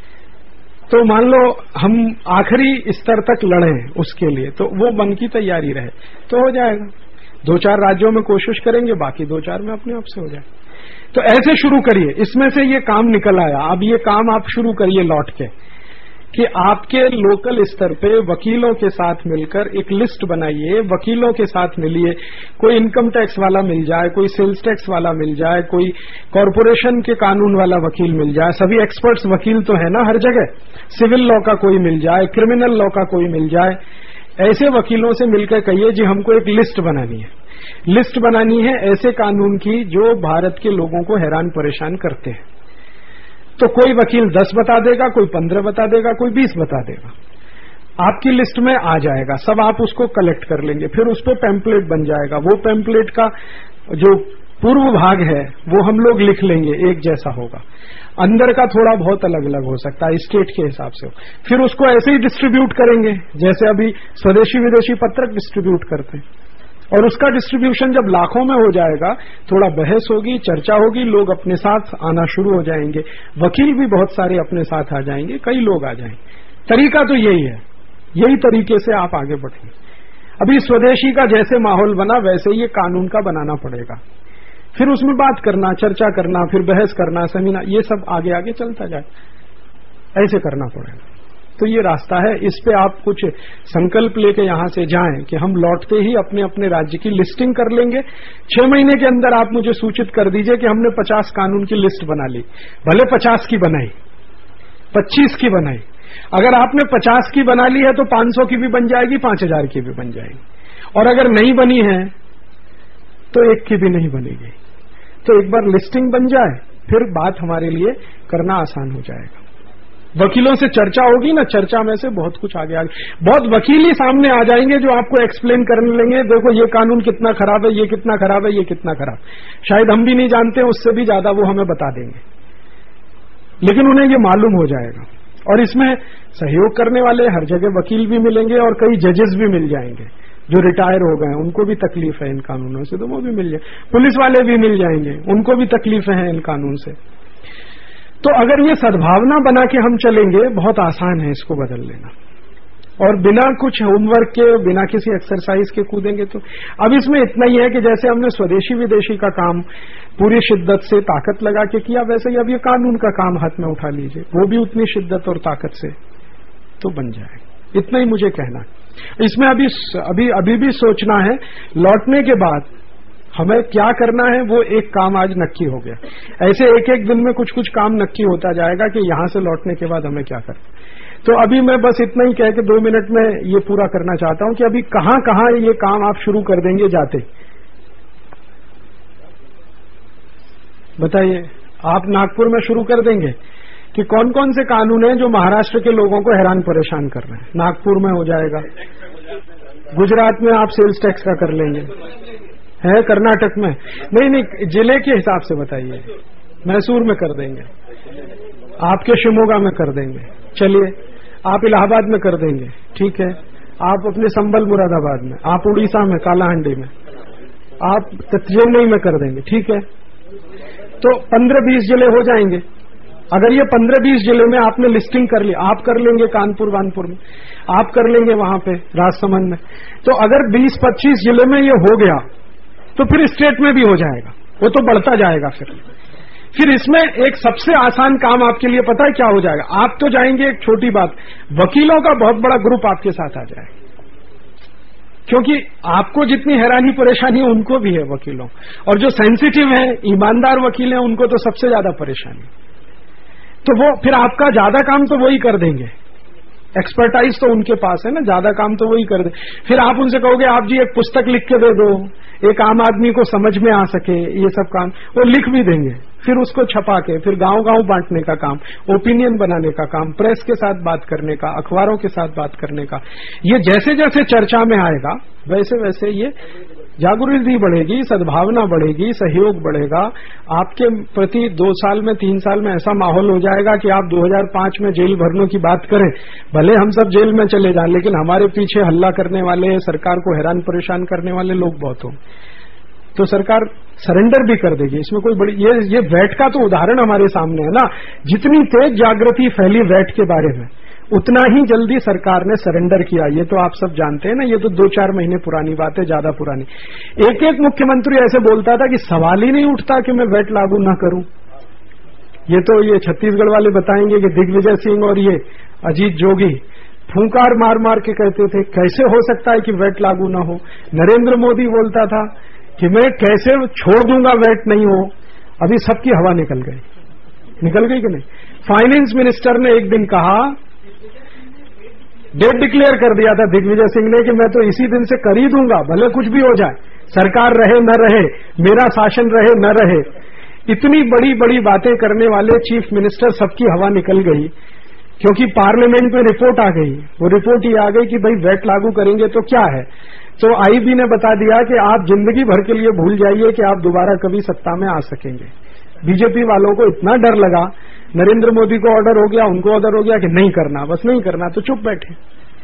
तो मान लो हम आखिरी स्तर तक लड़े उसके लिए, तो वो मन की तैयारी रहे तो हो जाएगा। दो चार राज्यों में कोशिश करेंगे, बाकी दो चार में अपने आप से हो जाए। तो ऐसे शुरू करिए, इसमें से ये काम निकल आया, अब ये काम आप शुरू करिए लौट के कि आपके लोकल स्तर पे वकीलों के साथ मिलकर एक लिस्ट बनाइए, वकीलों के साथ मिलिए। कोई इनकम टैक्स वाला मिल जाए, कोई सेल्स टैक्स वाला मिल जाए, कोई कॉरपोरेशन के कानून वाला वकील मिल जाए, सभी एक्सपर्ट्स वकील तो है ना हर जगह, सिविल लॉ का कोई मिल जाए, क्रिमिनल लॉ का कोई मिल जाए। ऐसे वकीलों से मिलकर कहिए जी हमको एक लिस्ट बनानी है, लिस्ट बनानी है ऐसे कानून की जो भारत के लोगों को हैरान परेशान करते हैं। तो कोई वकील दस बता देगा, कोई पंद्रह बता देगा, कोई बीस बता देगा, आपकी लिस्ट में आ जाएगा, सब आप उसको कलेक्ट कर लेंगे। फिर उस पर पैम्पलेट बन जाएगा, वो पैम्पलेट का जो पूर्व भाग है वो हम लोग लिख लेंगे, एक जैसा होगा, अंदर का थोड़ा बहुत अलग अलग हो सकता है स्टेट के हिसाब से। फिर उसको ऐसे ही डिस्ट्रीब्यूट करेंगे जैसे अभी स्वदेशी विदेशी पत्रक डिस्ट्रीब्यूट करते हैं, और उसका डिस्ट्रीब्यूशन जब लाखों में हो जाएगा, थोड़ा बहस होगी, चर्चा होगी, लोग अपने साथ आना शुरू हो जाएंगे, वकील भी बहुत सारे अपने साथ आ जाएंगे, कई लोग आ जाएंगे। तरीका तो यही है, यही तरीके से आप आगे बढ़ेंगे। अभी स्वदेशी का जैसे माहौल बना वैसे ही ये कानून का बनाना पड़ेगा, फिर उसमें बात करना, चर्चा करना, फिर बहस करना, सेमिनार, ये सब आगे आगे चलता जाए, ऐसे करना पड़ेगा। तो ये रास्ता है, इस पे आप कुछ संकल्प लेके यहां से जाएं कि हम लौटते ही अपने अपने राज्य की लिस्टिंग कर लेंगे। छह महीने के अंदर आप मुझे सूचित कर दीजिए कि हमने पचास कानून की लिस्ट बना ली, भले पचास की बनाई, पच्चीस की बनाई। अगर आपने पचास की बना ली है तो पांच सौ की भी बन जाएगी, पांच हजार की भी बन जाएगी, और अगर नहीं बनी है तो एक की भी नहीं बनेगी। तो एक बार लिस्टिंग बन जाए फिर बात हमारे लिए करना आसान हो जाएगा। वकीलों से चर्चा होगी ना, चर्चा में से बहुत कुछ आगे आगे बहुत वकील ही सामने आ जाएंगे जो आपको एक्सप्लेन करने लेंगे, देखो ये कानून कितना खराब है, ये कितना खराब है, ये कितना खराब, शायद हम भी नहीं जानते, उससे भी ज्यादा वो हमें बता देंगे, लेकिन उन्हें ये मालूम हो जाएगा। और इसमें सहयोग करने वाले हर जगह वकील भी मिलेंगे और कई जजेस भी मिल जाएंगे जो रिटायर हो गए, उनको भी तकलीफ है इन कानूनों से, तो वो भी मिल जाए, पुलिस वाले भी मिल जाएंगे, उनको भी तकलीफ है इन कानून से। तो अगर ये सद्भावना बना के हम चलेंगे, बहुत आसान है इसको बदल लेना, और बिना कुछ होमवर्क के, बिना किसी एक्सरसाइज के कूदेंगे तो। अब इसमें इतना ही है कि जैसे हमने स्वदेशी विदेशी का काम पूरी शिद्दत से ताकत लगा के किया, वैसे ही अब ये कानून का काम हाथ में उठा लीजिए, वो भी उतनी शिद्दत और ताकत से तो बन जाए। इतना ही मुझे कहना है। इसमें अभी अभी अभी भी सोचना है, लौटने के बाद हमें क्या करना है वो एक काम आज नक्की हो गया। ऐसे एक एक दिन में कुछ कुछ काम नक्की होता जाएगा कि यहां से लौटने के बाद हमें क्या करना। तो अभी मैं बस इतना ही कह के दो मिनट में ये पूरा करना चाहता हूं कि अभी कहां कहां ये काम आप शुरू कर देंगे जाते, बताइए। आप नागपुर में शुरू कर देंगे कि कौन कौन से कानून हैं जो महाराष्ट्र के लोगों को हैरान परेशान कर रहे हैं, नागपुर में हो जाएगा। गुजरात में आप सेल्स टैक्स का कर लेंगे, है कर्नाटक में नहीं नहीं जिले के हिसाब से बताइए, मैसूर में कर देंगे, आपके शिमोगा में कर देंगे, चलिए आप इलाहाबाद में कर देंगे, ठीक है, आप अपने संबल मुरादाबाद में, आप उड़ीसा में कालाहांडी में, आप चेन्नई में कर देंगे, ठीक है। तो पंद्रह बीस जिले हो जाएंगे। अगर ये पंद्रह बीस जिले में आपने लिस्टिंग कर ली, आप कर लेंगे कानपुर वानपुर में, आप कर लेंगे वहां पे राजसमंद में, तो अगर बीस पच्चीस जिले में ये हो गया तो फिर स्टेट में भी हो जाएगा, वो तो बढ़ता जाएगा। फिर फिर इसमें एक सबसे आसान काम आपके लिए पता है क्या हो जाएगा? आप तो जाएंगे, एक छोटी बात, वकीलों का बहुत बड़ा ग्रुप आपके साथ आ जाएगा, क्योंकि आपको जितनी हैरानी परेशानी है उनको भी है वकीलों, और जो सेंसिटिव है ईमानदार वकील हैं उनको तो सबसे ज्यादा परेशानी। तो वो फिर आपका ज्यादा काम तो वही कर देंगे, एक्सपर्टाइज तो उनके पास है ना, ज्यादा काम तो वही कर दे। फिर आप उनसे कहोगे आप जी एक पुस्तक लिख के दे दो, एक आम आदमी को समझ में आ सके, ये सब काम वो लिख भी देंगे। फिर उसको छपा के फिर गांव गांव बांटने का काम, ओपिनियन बनाने का काम, प्रेस के साथ बात करने का, अखबारों के साथ बात करने का, ये जैसे जैसे चर्चा में आएगा वैसे वैसे ये जागरूकता बढ़ेगी, सद्भावना बढ़ेगी, सहयोग बढ़ेगा। आपके प्रति दो साल में तीन साल में ऐसा माहौल हो जाएगा कि आप दो हज़ार पाँच में जेल भरने की बात करें, भले हम सब जेल में चले जाएं, लेकिन हमारे पीछे हल्ला करने वाले, सरकार को हैरान परेशान करने वाले लोग बहुत हों, तो सरकार सरेंडर भी कर देगी। इसमें कोई बड़ी ये ये वैट का तो उदाहरण हमारे सामने है ना, जितनी तेज जागृति फैली वैट के बारे में उतना ही जल्दी सरकार ने सरेंडर किया, ये तो आप सब जानते हैं ना, ये तो दो चार महीने पुरानी बात है, ज्यादा पुरानी। एक एक मुख्यमंत्री ऐसे बोलता था कि सवाल ही नहीं उठता कि मैं वैट लागू न करूं। ये तो ये छत्तीसगढ़ वाले बताएंगे कि दिग्विजय सिंह और ये अजीत जोगी फूंकार मार मार के कहते थे कैसे हो सकता है कि वैट लागू न हो। नरेंद्र मोदी बोलता था कि मैं कैसे छोड़ दूंगा वैट नहीं हो। अभी सबकी हवा निकल गई, निकल गई कि नहीं। फाइनेंस मिनिस्टर ने एक दिन कहा, डेट डिक्लेयर कर दिया था दिग्विजय सिंह ने कि मैं तो इसी दिन से कर ही दूंगा, भले कुछ भी हो जाए, सरकार रहे न रहे, मेरा शासन रहे न रहे। इतनी बड़ी बड़ी बातें करने वाले चीफ मिनिस्टर सबकी हवा निकल गई, क्योंकि पार्लियामेंट में रिपोर्ट आ गई। वो रिपोर्ट ये आ गई कि भाई वैट लागू करेंगे तो क्या है। तो आईबी ने बता दिया कि आप जिंदगी भर के लिए भूल जाइए कि आप दोबारा कभी सत्ता में आ सकेंगे। बीजेपी वालों को इतना डर लगा, नरेंद्र मोदी को ऑर्डर हो गया, उनको ऑर्डर हो गया कि नहीं करना, बस नहीं करना, तो चुप बैठे।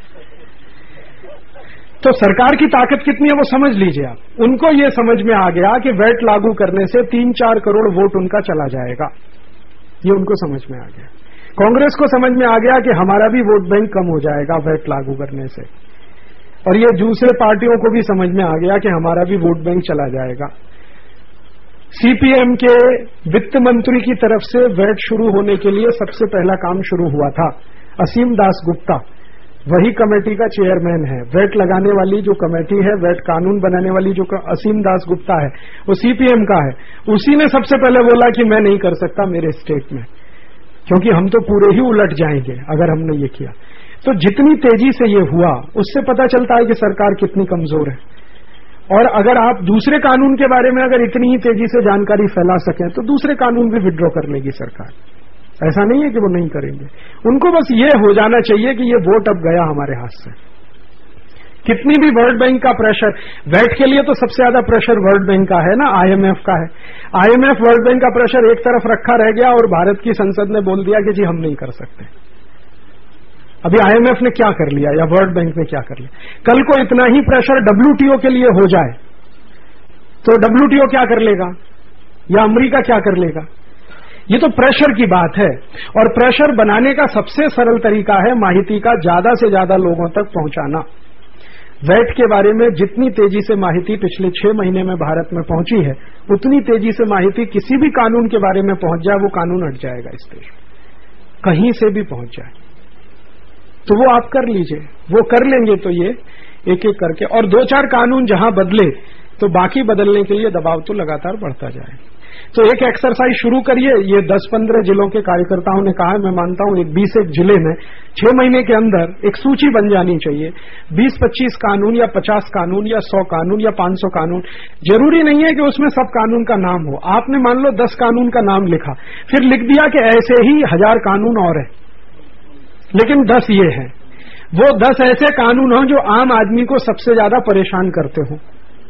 तो सरकार की ताकत कितनी है वो समझ लीजिए आप। उनको ये समझ में आ गया कि वैट लागू करने से तीन चार करोड़ वोट उनका चला जाएगा, ये उनको समझ में आ गया। कांग्रेस को समझ में आ गया कि हमारा भी वोट बैंक कम हो जाएगा वैट लागू करने से, और ये दूसरे पार्टियों को भी समझ में आ गया कि हमारा भी वोट बैंक चला जाएगा। सीपीएम के वित्त मंत्री की तरफ से वैट शुरू होने के लिए सबसे पहला काम शुरू हुआ था। असीम दास गुप्ता वही कमेटी का चेयरमैन है। वैट लगाने वाली जो कमेटी है, वैट कानून बनाने वाली जो असीम दास गुप्ता है, वो सीपीएम का है। उसी ने सबसे पहले बोला कि मैं नहीं कर सकता मेरे स्टेट में, क्योंकि हम तो पूरे ही उलट जाएंगे अगर हमने ये किया। तो जितनी तेजी से ये हुआ उससे पता चलता है कि सरकार कितनी कमजोर है। और अगर आप दूसरे कानून के बारे में अगर इतनी ही तेजी से जानकारी फैला सकें तो दूसरे कानून भी विड्रॉ कर लेगी सरकार। ऐसा नहीं है कि वो नहीं करेंगे। उनको बस ये हो जाना चाहिए कि ये वोट अब गया हमारे हाथ से। कितनी भी वर्ल्ड बैंक का प्रेशर, वैट के लिए तो सबसे ज्यादा प्रेशर वर्ल्ड बैंक का है ना, आईएमएफ का है। आईएमएफ वर्ल्ड बैंक का प्रेशर एक तरफ रखा रह गया और भारत की संसद ने बोल दिया कि जी हम नहीं कर सकते। अभी आईएमएफ ने क्या कर लिया या वर्ल्ड बैंक ने क्या कर लिया। कल को इतना ही प्रेशर डब्ल्यूटीओ के लिए हो जाए तो डब्ल्यूटीओ क्या कर लेगा या अमेरिका क्या कर लेगा। ये तो प्रेशर की बात है, और प्रेशर बनाने का सबसे सरल तरीका है माहिती का ज्यादा से ज्यादा लोगों तक पहुंचाना। वैट के बारे में जितनी तेजी से माहिती पिछले छह महीने में भारत में पहुंची है, उतनी तेजी से माहिती किसी भी कानून के बारे में पहुंच जाए, वो कानून हट जाएगा इस देश में, कहीं से भी पहुंच जाए। तो वो आप कर लीजिए, वो कर लेंगे तो ये एक एक करके। और दो चार कानून जहां बदले, तो बाकी बदलने के लिए दबाव तो लगातार बढ़ता जाए। तो एक एक्सरसाइज शुरू करिए। ये दस पंद्रह जिलों के कार्यकर्ताओं ने कहा है, मैं मानता हूं एक बीस एक जिले में छह महीने के अंदर एक सूची बन जानी चाहिए। बीस पच्चीस कानून या पचास कानून या सौ कानून या पांच सौ कानून, जरूरी नहीं है कि उसमें सब कानून का नाम हो। आपने मान लो दस कानून का नाम लिखा, फिर लिख दिया कि ऐसे ही हजार कानून और है, लेकिन दस ये हैं। वो दस ऐसे कानून हों जो आम आदमी को सबसे ज्यादा परेशान करते हों,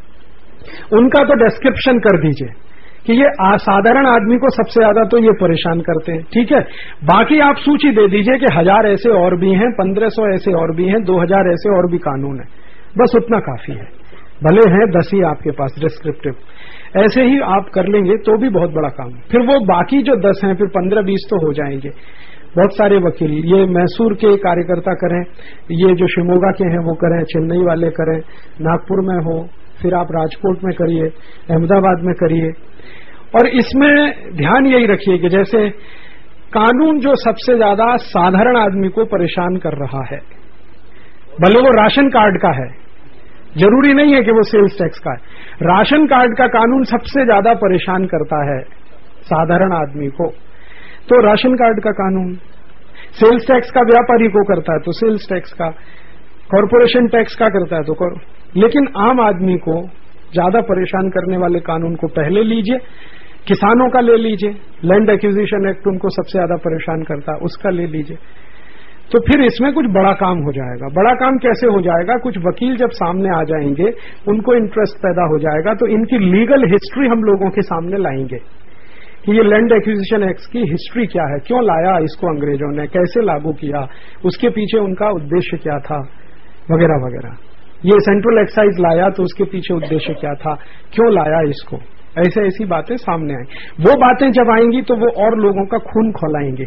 उनका तो डिस्क्रिप्शन कर दीजिए कि ये साधारण आदमी को सबसे ज्यादा तो ये परेशान करते हैं, ठीक है। बाकी आप सूची दे दीजिए कि हजार ऐसे और भी हैं, पंद्रह सौ ऐसे और भी हैं, दो हजार ऐसे और भी कानून हैं, बस उतना काफी है। भले हैं दस ही आपके पास डिस्क्रिप्टिव, ऐसे ही आप कर लेंगे तो भी बहुत बड़ा काम। फिर वो बाकी जो दस हैं, फिर पंद्रह बीस तो हो जाएंगे। बहुत सारे वकील, ये मैसूर के कार्यकर्ता करें, ये जो शिमोगा के हैं वो करें, चेन्नई वाले करें, नागपुर में हो, फिर आप राजकोट में करिए, अहमदाबाद में करिए। और इसमें ध्यान यही रखिए कि जैसे कानून जो सबसे ज्यादा साधारण आदमी को परेशान कर रहा है, भले वो राशन कार्ड का है, जरूरी नहीं है कि वो सेल्स टैक्स का है, राशन कार्ड का कानून सबसे ज्यादा परेशान करता है साधारण आदमी को, तो राशन कार्ड का कानून। सेल्स टैक्स का व्यापारी को करता है तो सेल्स टैक्स का, कॉरपोरेशन टैक्स का करता है तो। लेकिन आम आदमी को ज्यादा परेशान करने वाले कानून को पहले लीजिए। किसानों का ले लीजिए, लैंड एक्विजिशन एक्ट उनको सबसे ज्यादा परेशान करता है, उसका ले लीजिए। तो फिर इसमें कुछ बड़ा काम हो जाएगा। बड़ा काम कैसे हो जाएगा? कुछ वकील जब सामने आ जाएंगे, उनको इंटरेस्ट पैदा हो जाएगा, तो इनकी लीगल हिस्ट्री हम लोगों के सामने लाएंगे कि ये लैंड एक्विजिशन एक्ट की हिस्ट्री क्या है, क्यों लाया इसको अंग्रेजों ने, कैसे लागू किया, उसके पीछे उनका उद्देश्य क्या था, वगैरह वगैरह। ये सेंट्रल एक्साइज लाया तो उसके पीछे उद्देश्य क्या था, क्यों लाया इसको, ऐसे ऐसी बातें सामने आई। वो बातें जब आएंगी तो वो और लोगों का खून खौलाएंगे।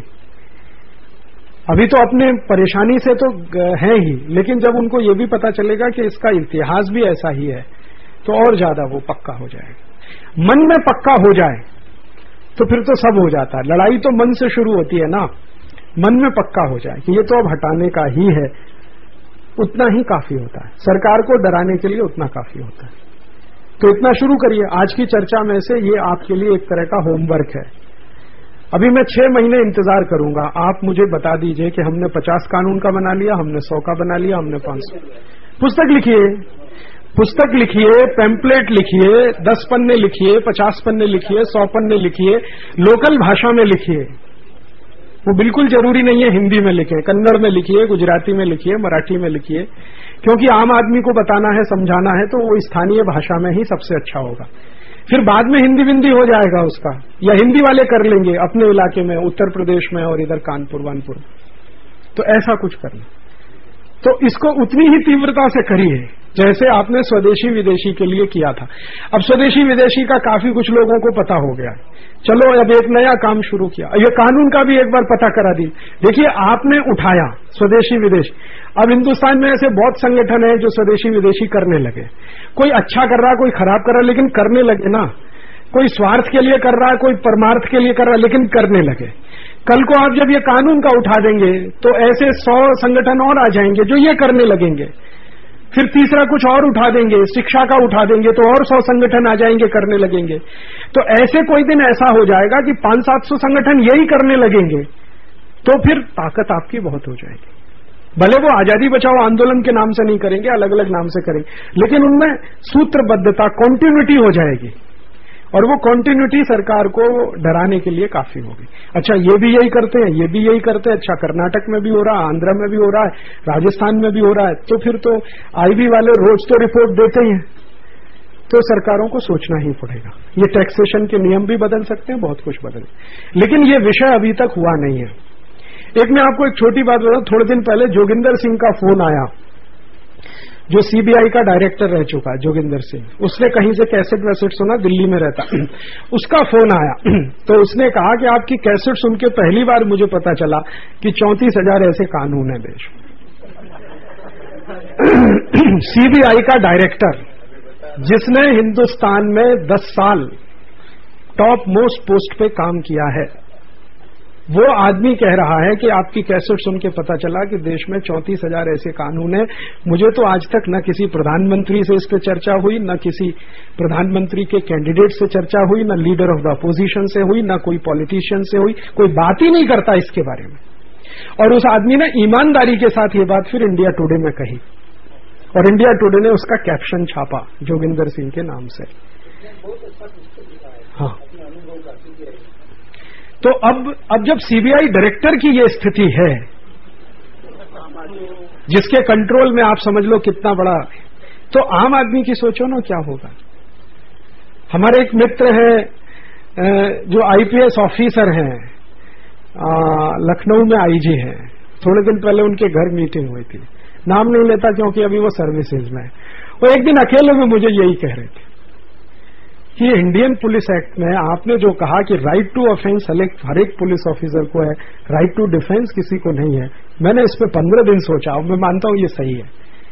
अभी तो अपने परेशानी से तो है ही, लेकिन जब उनको ये भी पता चलेगा कि इसका इतिहास भी ऐसा ही है, तो और ज्यादा वो पक्का हो जाएगा। मन में पक्का हो जाए तो फिर तो सब हो जाता है। लड़ाई तो मन से शुरू होती है ना। मन में पक्का हो जाए कि ये तो अब हटाने का ही है, उतना ही काफी होता है। सरकार को डराने के लिए उतना काफी होता है। तो इतना शुरू करिए। आज की चर्चा में से ये आपके लिए एक तरह का होमवर्क है। अभी मैं छह महीने इंतजार करूंगा, आप मुझे बता दीजिए कि हमने पचास कानून का बना लिया, हमने सौ का बना लिया, हमने पांच सौ। पुस्तक लिखिए, पुस्तक लिखिए, पैम्पलेट लिखिए, दस पन्ने लिखिए, पचास पन्ने लिखिए, सौ पन्ने लिखिए, लोकल भाषा में लिखिए। वो बिल्कुल जरूरी नहीं है हिंदी में लिखे, कन्नड़ में लिखिए, गुजराती में लिखिए, मराठी में लिखिए, क्योंकि आम आदमी को बताना है, समझाना है, तो वो स्थानीय भाषा में ही सबसे अच्छा होगा। फिर बाद में हिंदी विंदी हो जाएगा उसका, या हिंदी वाले कर लेंगे अपने इलाके में, उत्तर प्रदेश में और इधर कानपुर वानपुर। तो ऐसा कुछ करना। तो इसको उतनी ही तीव्रता से करिए जैसे आपने स्वदेशी विदेशी के लिए किया था। अब स्वदेशी विदेशी का काफी कुछ लोगों को पता हो गया। चलो अब एक नया काम शुरू किया, ये कानून का भी एक बार पता करा दी। देखिए, आपने उठाया स्वदेशी विदेशी। अब हिंदुस्तान में ऐसे बहुत संगठन है जो स्वदेशी विदेशी करने लगे। कोई अच्छा कर रहा है, कोई खराब कर रहा है, लेकिन करने लगे ना। कोई स्वार्थ के लिए कर रहा है, कोई परमार्थ के लिए कर रहा है, लेकिन करने लगे। कल को आप जब ये कानून का उठा देंगे तो ऐसे सौ संगठन और आ जाएंगे जो ये करने लगेंगे। फिर तीसरा कुछ और उठा देंगे, शिक्षा का उठा देंगे तो और सौ संगठन आ जाएंगे, करने लगेंगे। तो ऐसे कोई दिन ऐसा हो जाएगा कि पांच सात सौ संगठन यही करने लगेंगे, तो फिर ताकत आपकी बहुत हो जाएगी। भले वो आजादी बचाओ आंदोलन के नाम से नहीं करेंगे, अलग अलग नाम से करेंगे, लेकिन उनमें सूत्रबद्धता, कॉन्टिन्यूटी हो जाएगी, और वो कॉन्टिन्यूटी सरकार को डराने के लिए काफी होगी। अच्छा, ये भी यही करते हैं, ये भी यही करते हैं, अच्छा कर्नाटक में भी हो रहा है, आंध्र में भी हो रहा है, राजस्थान में भी हो रहा है, तो फिर तो आईबी वाले रोज तो रिपोर्ट देते ही हैं। तो सरकारों को सोचना ही पड़ेगा। ये टैक्सेशन के नियम भी बदल सकते हैं, बहुत कुछ बदल, लेकिन ये विषय अभी तक हुआ नहीं है। एक मैं आपको एक छोटी बात बताऊं, थोड़े दिन पहले जोगिंदर सिंह का फोन आया, जो सीबीआई का डायरेक्टर रह चुका है जोगिंदर सिंह। उसने कहीं से कैसेट वैसेट सुना, दिल्ली में रहता, उसका फोन आया तो उसने कहा कि आपकी कैसेट सुन के पहली बार मुझे पता चला कि चौंतीस हजार ऐसे कानून है देश में। सीबीआई का डायरेक्टर, जिसने हिंदुस्तान में दस साल टॉप मोस्ट पोस्ट पे काम किया है, वो आदमी कह रहा है कि आपकी कैसेट सुन के पता चला कि देश में चौंतीस हजार ऐसे कानून हैं। मुझे तो आज तक न किसी प्रधानमंत्री से इस पर चर्चा हुई, न किसी प्रधानमंत्री के कैंडिडेट से चर्चा हुई, न लीडर ऑफ द अपोजिशन से हुई, न कोई पॉलिटिशियन से हुई। कोई बात ही नहीं करता इसके बारे में। और उस आदमी ने ईमानदारी के साथ ये बात फिर इंडिया टुडे में कही, और इंडिया टुडे ने उसका कैप्शन छापा जोगिंदर सिंह के नाम से। हाँ, तो अब अब जब सीबीआई डायरेक्टर की ये स्थिति है, जिसके कंट्रोल में आप समझ लो कितना बड़ा, तो आम आदमी की सोचो ना क्या होगा। हमारे एक मित्र है जो आईपीएस ऑफिसर हैं, लखनऊ में आईजी हैं। थोड़े दिन पहले उनके घर मीटिंग हुई थी, नाम नहीं लेता क्योंकि अभी वो सर्विसेज में है। वो एक दिन अकेले में मुझे यही कह रहे थे कि इंडियन पुलिस एक्ट में आपने जो कहा कि राइट टू ऑफेंस हर एक पुलिस ऑफिसर को है, राइट टू डिफेंस किसी को नहीं है। मैंने इस पे पंद्रह दिन सोचा और मैं मानता हूं ये सही है।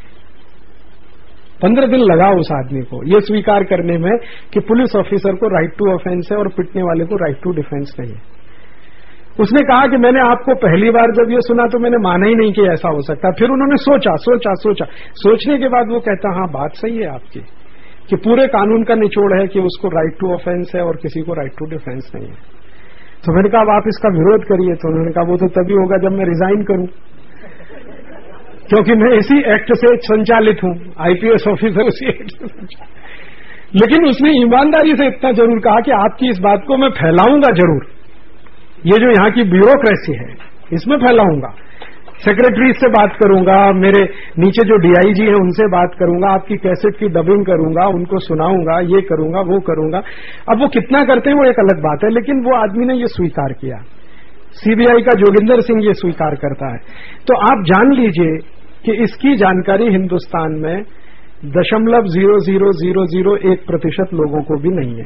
पंद्रह दिन लगा उस आदमी को ये स्वीकार करने में कि पुलिस ऑफिसर को राइट टू ऑफेंस है और पिटने वाले को राइट टू डिफेंस नहीं है। उसने कहा कि मैंने आपको पहली बार जब ये सुना तो मैंने माना ही नहीं कि ऐसा हो सकता। फिर उन्होंने सोचा सोचा सोचा सोचने के बाद वो कहता हाँ बात सही है आपकी कि पूरे कानून का निचोड़ है कि उसको राइट टू ऑफेंस है और किसी को राइट टू डिफेंस नहीं है। तो मैंने कहा आप इसका विरोध करिए। तो उन्होंने कहा वो तो तभी होगा जब मैं रिजाइन करूं, क्योंकि मैं इसी एक्ट से संचालित हूं, आईपीएस ऑफिसर उसी एक्ट से संचालित। लेकिन उसने ईमानदारी से इतना जरूर कहा कि आपकी इस बात को मैं फैलाऊंगा जरूर, ये जो यहाँ की ब्यूरोक्रेसी है इसमें फैलाऊंगा, सेक्रेटरी से बात करूंगा, मेरे नीचे जो डीआईजी है उनसे बात करूंगा, आपकी कैसेट की डबिंग करूंगा, उनको सुनाऊंगा, ये करूंगा वो करूंगा। अब वो कितना करते हैं वो एक अलग बात है, लेकिन वो आदमी ने ये स्वीकार किया। सीबीआई का जोगिंदर सिंह ये स्वीकार करता है। तो आप जान लीजिए कि इसकी जानकारी हिंदुस्तान में दशमलव जीरो जीरो जीरो जीरो एक प्रतिशत लोगों को भी नहीं है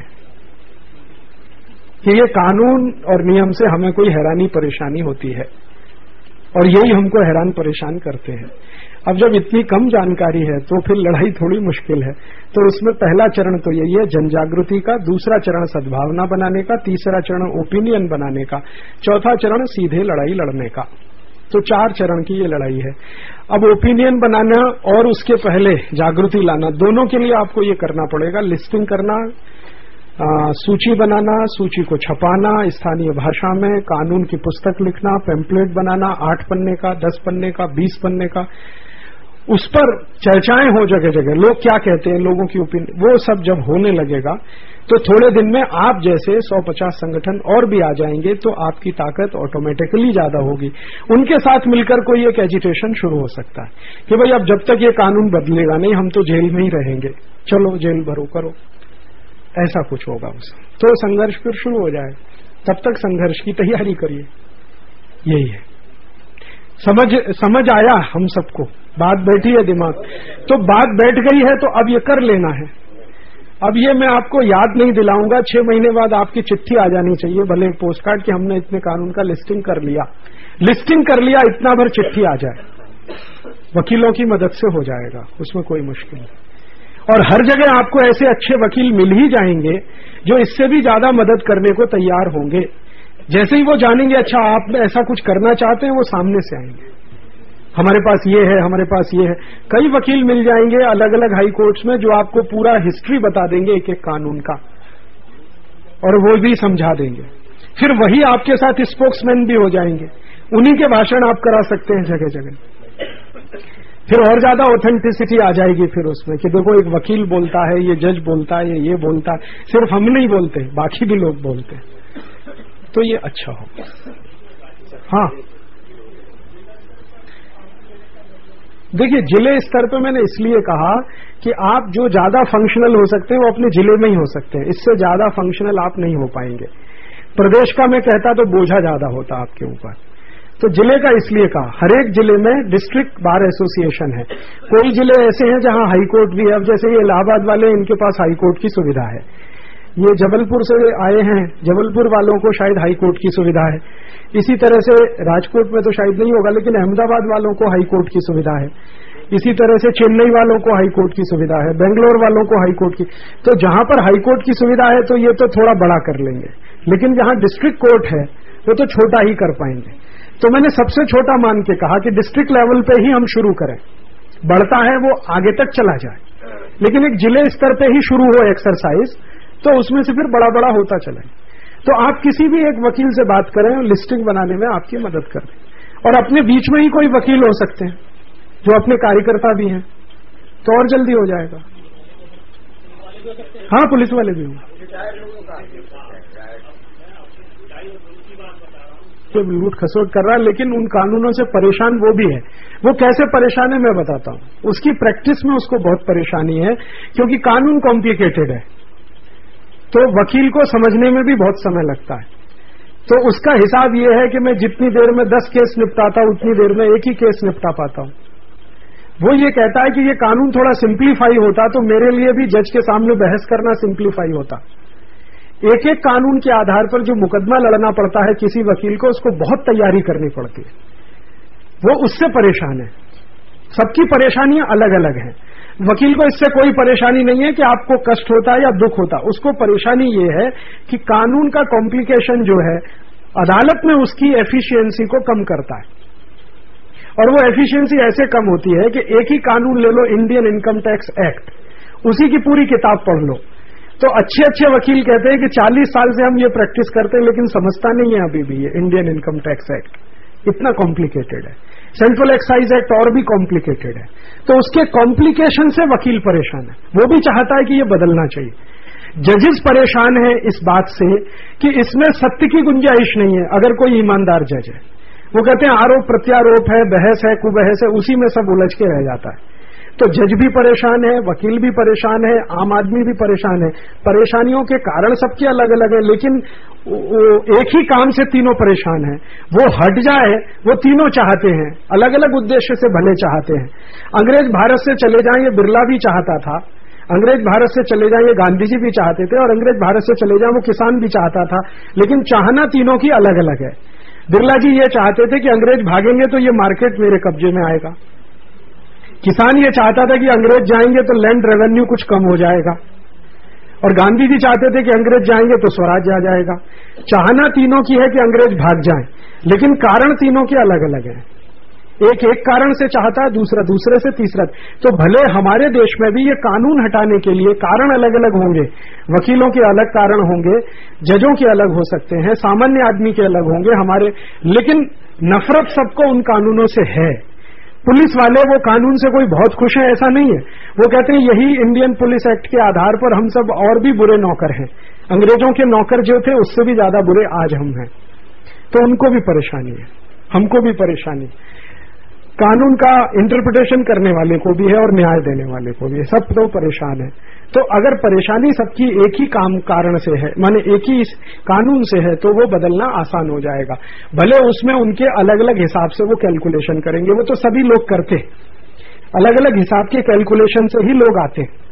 कि ये कानून और नियम से हमें कोई हैरानी परेशानी होती है, और यही हमको हैरान परेशान करते हैं। अब जब इतनी कम जानकारी है तो फिर लड़ाई थोड़ी मुश्किल है। तो उसमें पहला चरण तो यही है जन जागृति का, दूसरा चरण सद्भावना बनाने का, तीसरा चरण ओपिनियन बनाने का, चौथा चरण सीधे लड़ाई लड़ने का। तो चार चरण की ये लड़ाई है। अब ओपिनियन बनाना और उसके पहले जागृति लाना, दोनों के लिए आपको ये करना पड़ेगा। लिस्टिंग करना, आ, सूची बनाना, सूची को छपाना स्थानीय भाषा में, कानून की पुस्तक लिखना, पेम्पलेट बनाना आठ पन्ने का, दस पन्ने का, बीस पन्ने का, उस पर चर्चाएं हो जगह जगह, लोग क्या कहते हैं, लोगों की ओपिनियन, वो सब जब होने लगेगा तो थोड़े दिन में आप जैसे सौ पचास संगठन और भी आ जाएंगे, तो आपकी ताकत ऑटोमेटिकली ज्यादा होगी। उनके साथ मिलकर कोई एक एजिटेशन शुरू हो सकता है कि भाई अब जब तक ये कानून बदलेगा नहीं हम तो जेल में ही रहेंगे, चलो जेल भरो करो, ऐसा कुछ होगा उसमें। तो संघर्ष फिर शुरू हो जाए, तब तक संघर्ष की तैयारी करिए। यही है। समझ समझ आया हम सबको, बात बैठी है दिमाग, तो बात बैठ गई है तो अब ये कर लेना है। अब ये मैं आपको याद नहीं दिलाऊंगा, छह महीने बाद आपकी चिट्ठी आ जानी चाहिए, भले पोस्ट कार्ड कि हमने इतने कानून का लिस्टिंग कर लिया, लिस्टिंग कर लिया, इतना भर चिट्ठी आ जाए, वकीलों की मदद से हो जाएगा, उसमें कोई मुश्किल नहीं। और हर जगह आपको ऐसे अच्छे वकील मिल ही जाएंगे जो इससे भी ज्यादा मदद करने को तैयार होंगे। जैसे ही वो जानेंगे अच्छा आप ऐसा कुछ करना चाहते हैं, वो सामने से आएंगे, हमारे पास ये है, हमारे पास ये है। कई वकील मिल जाएंगे अलग अलग हाई कोर्ट्स में जो आपको पूरा हिस्ट्री बता देंगे एक एक कानून का, और वो भी समझा देंगे। फिर वही आपके साथ स्पोक्समैन भी हो जाएंगे, उन्हीं के भाषण आप करा सकते हैं जगह जगह। फिर और ज्यादा ऑथेंटिसिटी आ जाएगी फिर उसमें कि देखो एक वकील बोलता है, ये जज बोलता है, ये ये बोलता है, सिर्फ हम नहीं बोलते, बाकी भी लोग बोलते हैं, तो ये अच्छा होगा। हाँ देखिए, जिले स्तर पे मैंने इसलिए कहा कि आप जो ज्यादा फंक्शनल हो सकते हैं वो अपने जिले में ही हो सकते हैं, इससे ज्यादा फंक्शनल आप नहीं हो पाएंगे। प्रदेश का मैं कहता तो बोझा ज्यादा होता आपके ऊपर, तो जिले का इसलिए कहा। हर एक जिले में डिस्ट्रिक्ट बार एसोसिएशन है, कोई जिले ऐसे हैं जहां हाई कोर्ट भी है। अब जैसे ये इलाहाबाद वाले, इनके पास हाई कोर्ट की सुविधा है, ये जबलपुर से आए हैं, जबलपुर वालों को शायद हाई कोर्ट की सुविधा है। इसी तरह से राजकोट में तो शायद नहीं होगा, लेकिन अहमदाबाद वालों को हाई कोर्ट की सुविधा है। इसी तरह से चेन्नई वालों को हाई कोर्ट की सुविधा है, बेंगलोर वालों को हाई कोर्ट की। तो जहां पर हाई कोर्ट की सुविधा है तो ये तो थोड़ा बड़ा कर लेंगे, लेकिन जहां डिस्ट्रिक्ट कोर्ट है वो तो छोटा ही कर पाएंगे। तो मैंने सबसे छोटा मान के कहा कि डिस्ट्रिक्ट लेवल पे ही हम शुरू करें, बढ़ता है वो आगे तक चला जाए, लेकिन एक जिले स्तर पे ही शुरू हो एक्सरसाइज, तो उसमें से फिर बड़ा बड़ा होता चले। तो आप किसी भी एक वकील से बात करें, लिस्टिंग बनाने में आपकी मदद करें, और अपने बीच में ही कोई वकील हो सकते हैं जो अपने कार्यकर्ता भी हैं, तो और जल्दी हो जाएगा। हाँ, पुलिस वाले भी होंगे। तो लूट खसोट कर रहा है, लेकिन उन कानूनों से परेशान वो भी है। वो कैसे परेशान है मैं बताता हूं। उसकी प्रैक्टिस में उसको बहुत परेशानी है, क्योंकि कानून कॉम्प्लिकेटेड है, तो वकील को समझने में भी बहुत समय लगता है। तो उसका हिसाब ये है कि मैं जितनी देर में दस केस निपटाता हूं उतनी देर में एक ही केस निपटा पाता हूं। वो ये कहता है कि ये कानून थोड़ा सिंप्लीफाई होता तो मेरे लिए भी जज के सामने बहस करना सिंप्लीफाई होता। एक एक कानून के आधार पर जो मुकदमा लड़ना पड़ता है किसी वकील को, उसको बहुत तैयारी करनी पड़ती है, वो उससे परेशान है। सबकी परेशानियां अलग अलग हैं। वकील को इससे कोई परेशानी नहीं है कि आपको कष्ट होता है या दुख होता, उसको परेशानी ये है कि कानून का कॉम्प्लिकेशन जो है अदालत में उसकी एफिशिएंसी को कम करता है। और वो एफिशिएंसी ऐसे कम होती है कि एक ही कानून ले लो, इंडियन इनकम टैक्स एक्ट, उसी की पूरी किताब पढ़ लो। तो अच्छे अच्छे वकील कहते हैं कि चालीस साल से हम ये प्रैक्टिस करते हैं, लेकिन समझता नहीं है अभी भी ये इंडियन इनकम टैक्स एक्ट इतना कॉम्प्लिकेटेड है। सेंट्रल एक्साइज एक्ट और भी कॉम्प्लिकेटेड है। तो उसके कॉम्प्लिकेशन से वकील परेशान है, वो भी चाहता है कि ये बदलना चाहिए। जजेस परेशान है इस बात से कि इसमें सत्य की गुंजाइश नहीं है। अगर कोई ईमानदार जज है, वो कहते हैं आरोप प्रत्यारोप है, बहस है, कुबहस है, उसी में सब उलझ के रह जाता है। तो जज भी परेशान है, वकील भी परेशान है, आम आदमी भी परेशान है। परेशानियों के कारण सबके अलग अलग है, लेकिन एक ही काम से तीनों परेशान है। वो हट जाए वो तीनों चाहते हैं, अलग अलग उद्देश्य से भले चाहते हैं। अंग्रेज भारत से चले जाएं ये बिरला भी चाहता था, अंग्रेज भारत से चले जाएं ये गांधी जी भी चाहते थे, और अंग्रेज भारत से चले जाएं वो किसान भी चाहता था। लेकिन चाहना तीनों की अलग अलग है। बिरला जी ये चाहते थे कि अंग्रेज भागेंगे तो ये मार्केट मेरे कब्जे में आएगा। किसान ये चाहता था कि अंग्रेज जाएंगे तो लैंड रेवेन्यू कुछ कम हो जाएगा, और गांधी जी चाहते थे कि अंग्रेज जाएंगे तो स्वराज आ जाएगा। चाहना तीनों की है कि अंग्रेज भाग जाएं, लेकिन कारण तीनों के अलग अलग हैं। एक एक कारण से चाहता है, दूसरा दूसरे से, तीसरा। तो भले हमारे देश में भी ये कानून हटाने के लिए कारण अलग अलग होंगे, वकीलों के अलग कारण होंगे, जजों के अलग हो सकते हैं, सामान्य आदमी के अलग होंगे हमारे, लेकिन नफरत सबको उन कानूनों से है। पुलिस वाले वो कानून से कोई बहुत खुश है ऐसा नहीं है। वो कहते हैं यही इंडियन पुलिस एक्ट के आधार पर हम सब और भी बुरे नौकर हैं, अंग्रेजों के नौकर जो थे उससे भी ज्यादा बुरे आज हम हैं। तो उनको भी परेशानी है, हमको भी परेशानी, कानून का इंटरप्रिटेशन करने वाले को भी है और न्याय देने वाले को भी है, सब तो परेशान है। तो अगर परेशानी सबकी एक ही काम कारण से है, माने एक ही कानून से है, तो वो बदलना आसान हो जाएगा। भले उसमें उनके अलग अलग हिसाब से वो कैलकुलेशन करेंगे, वो तो सभी लोग करते, अलग अलग हिसाब के कैलकुलेशन से ही लोग आते हैं।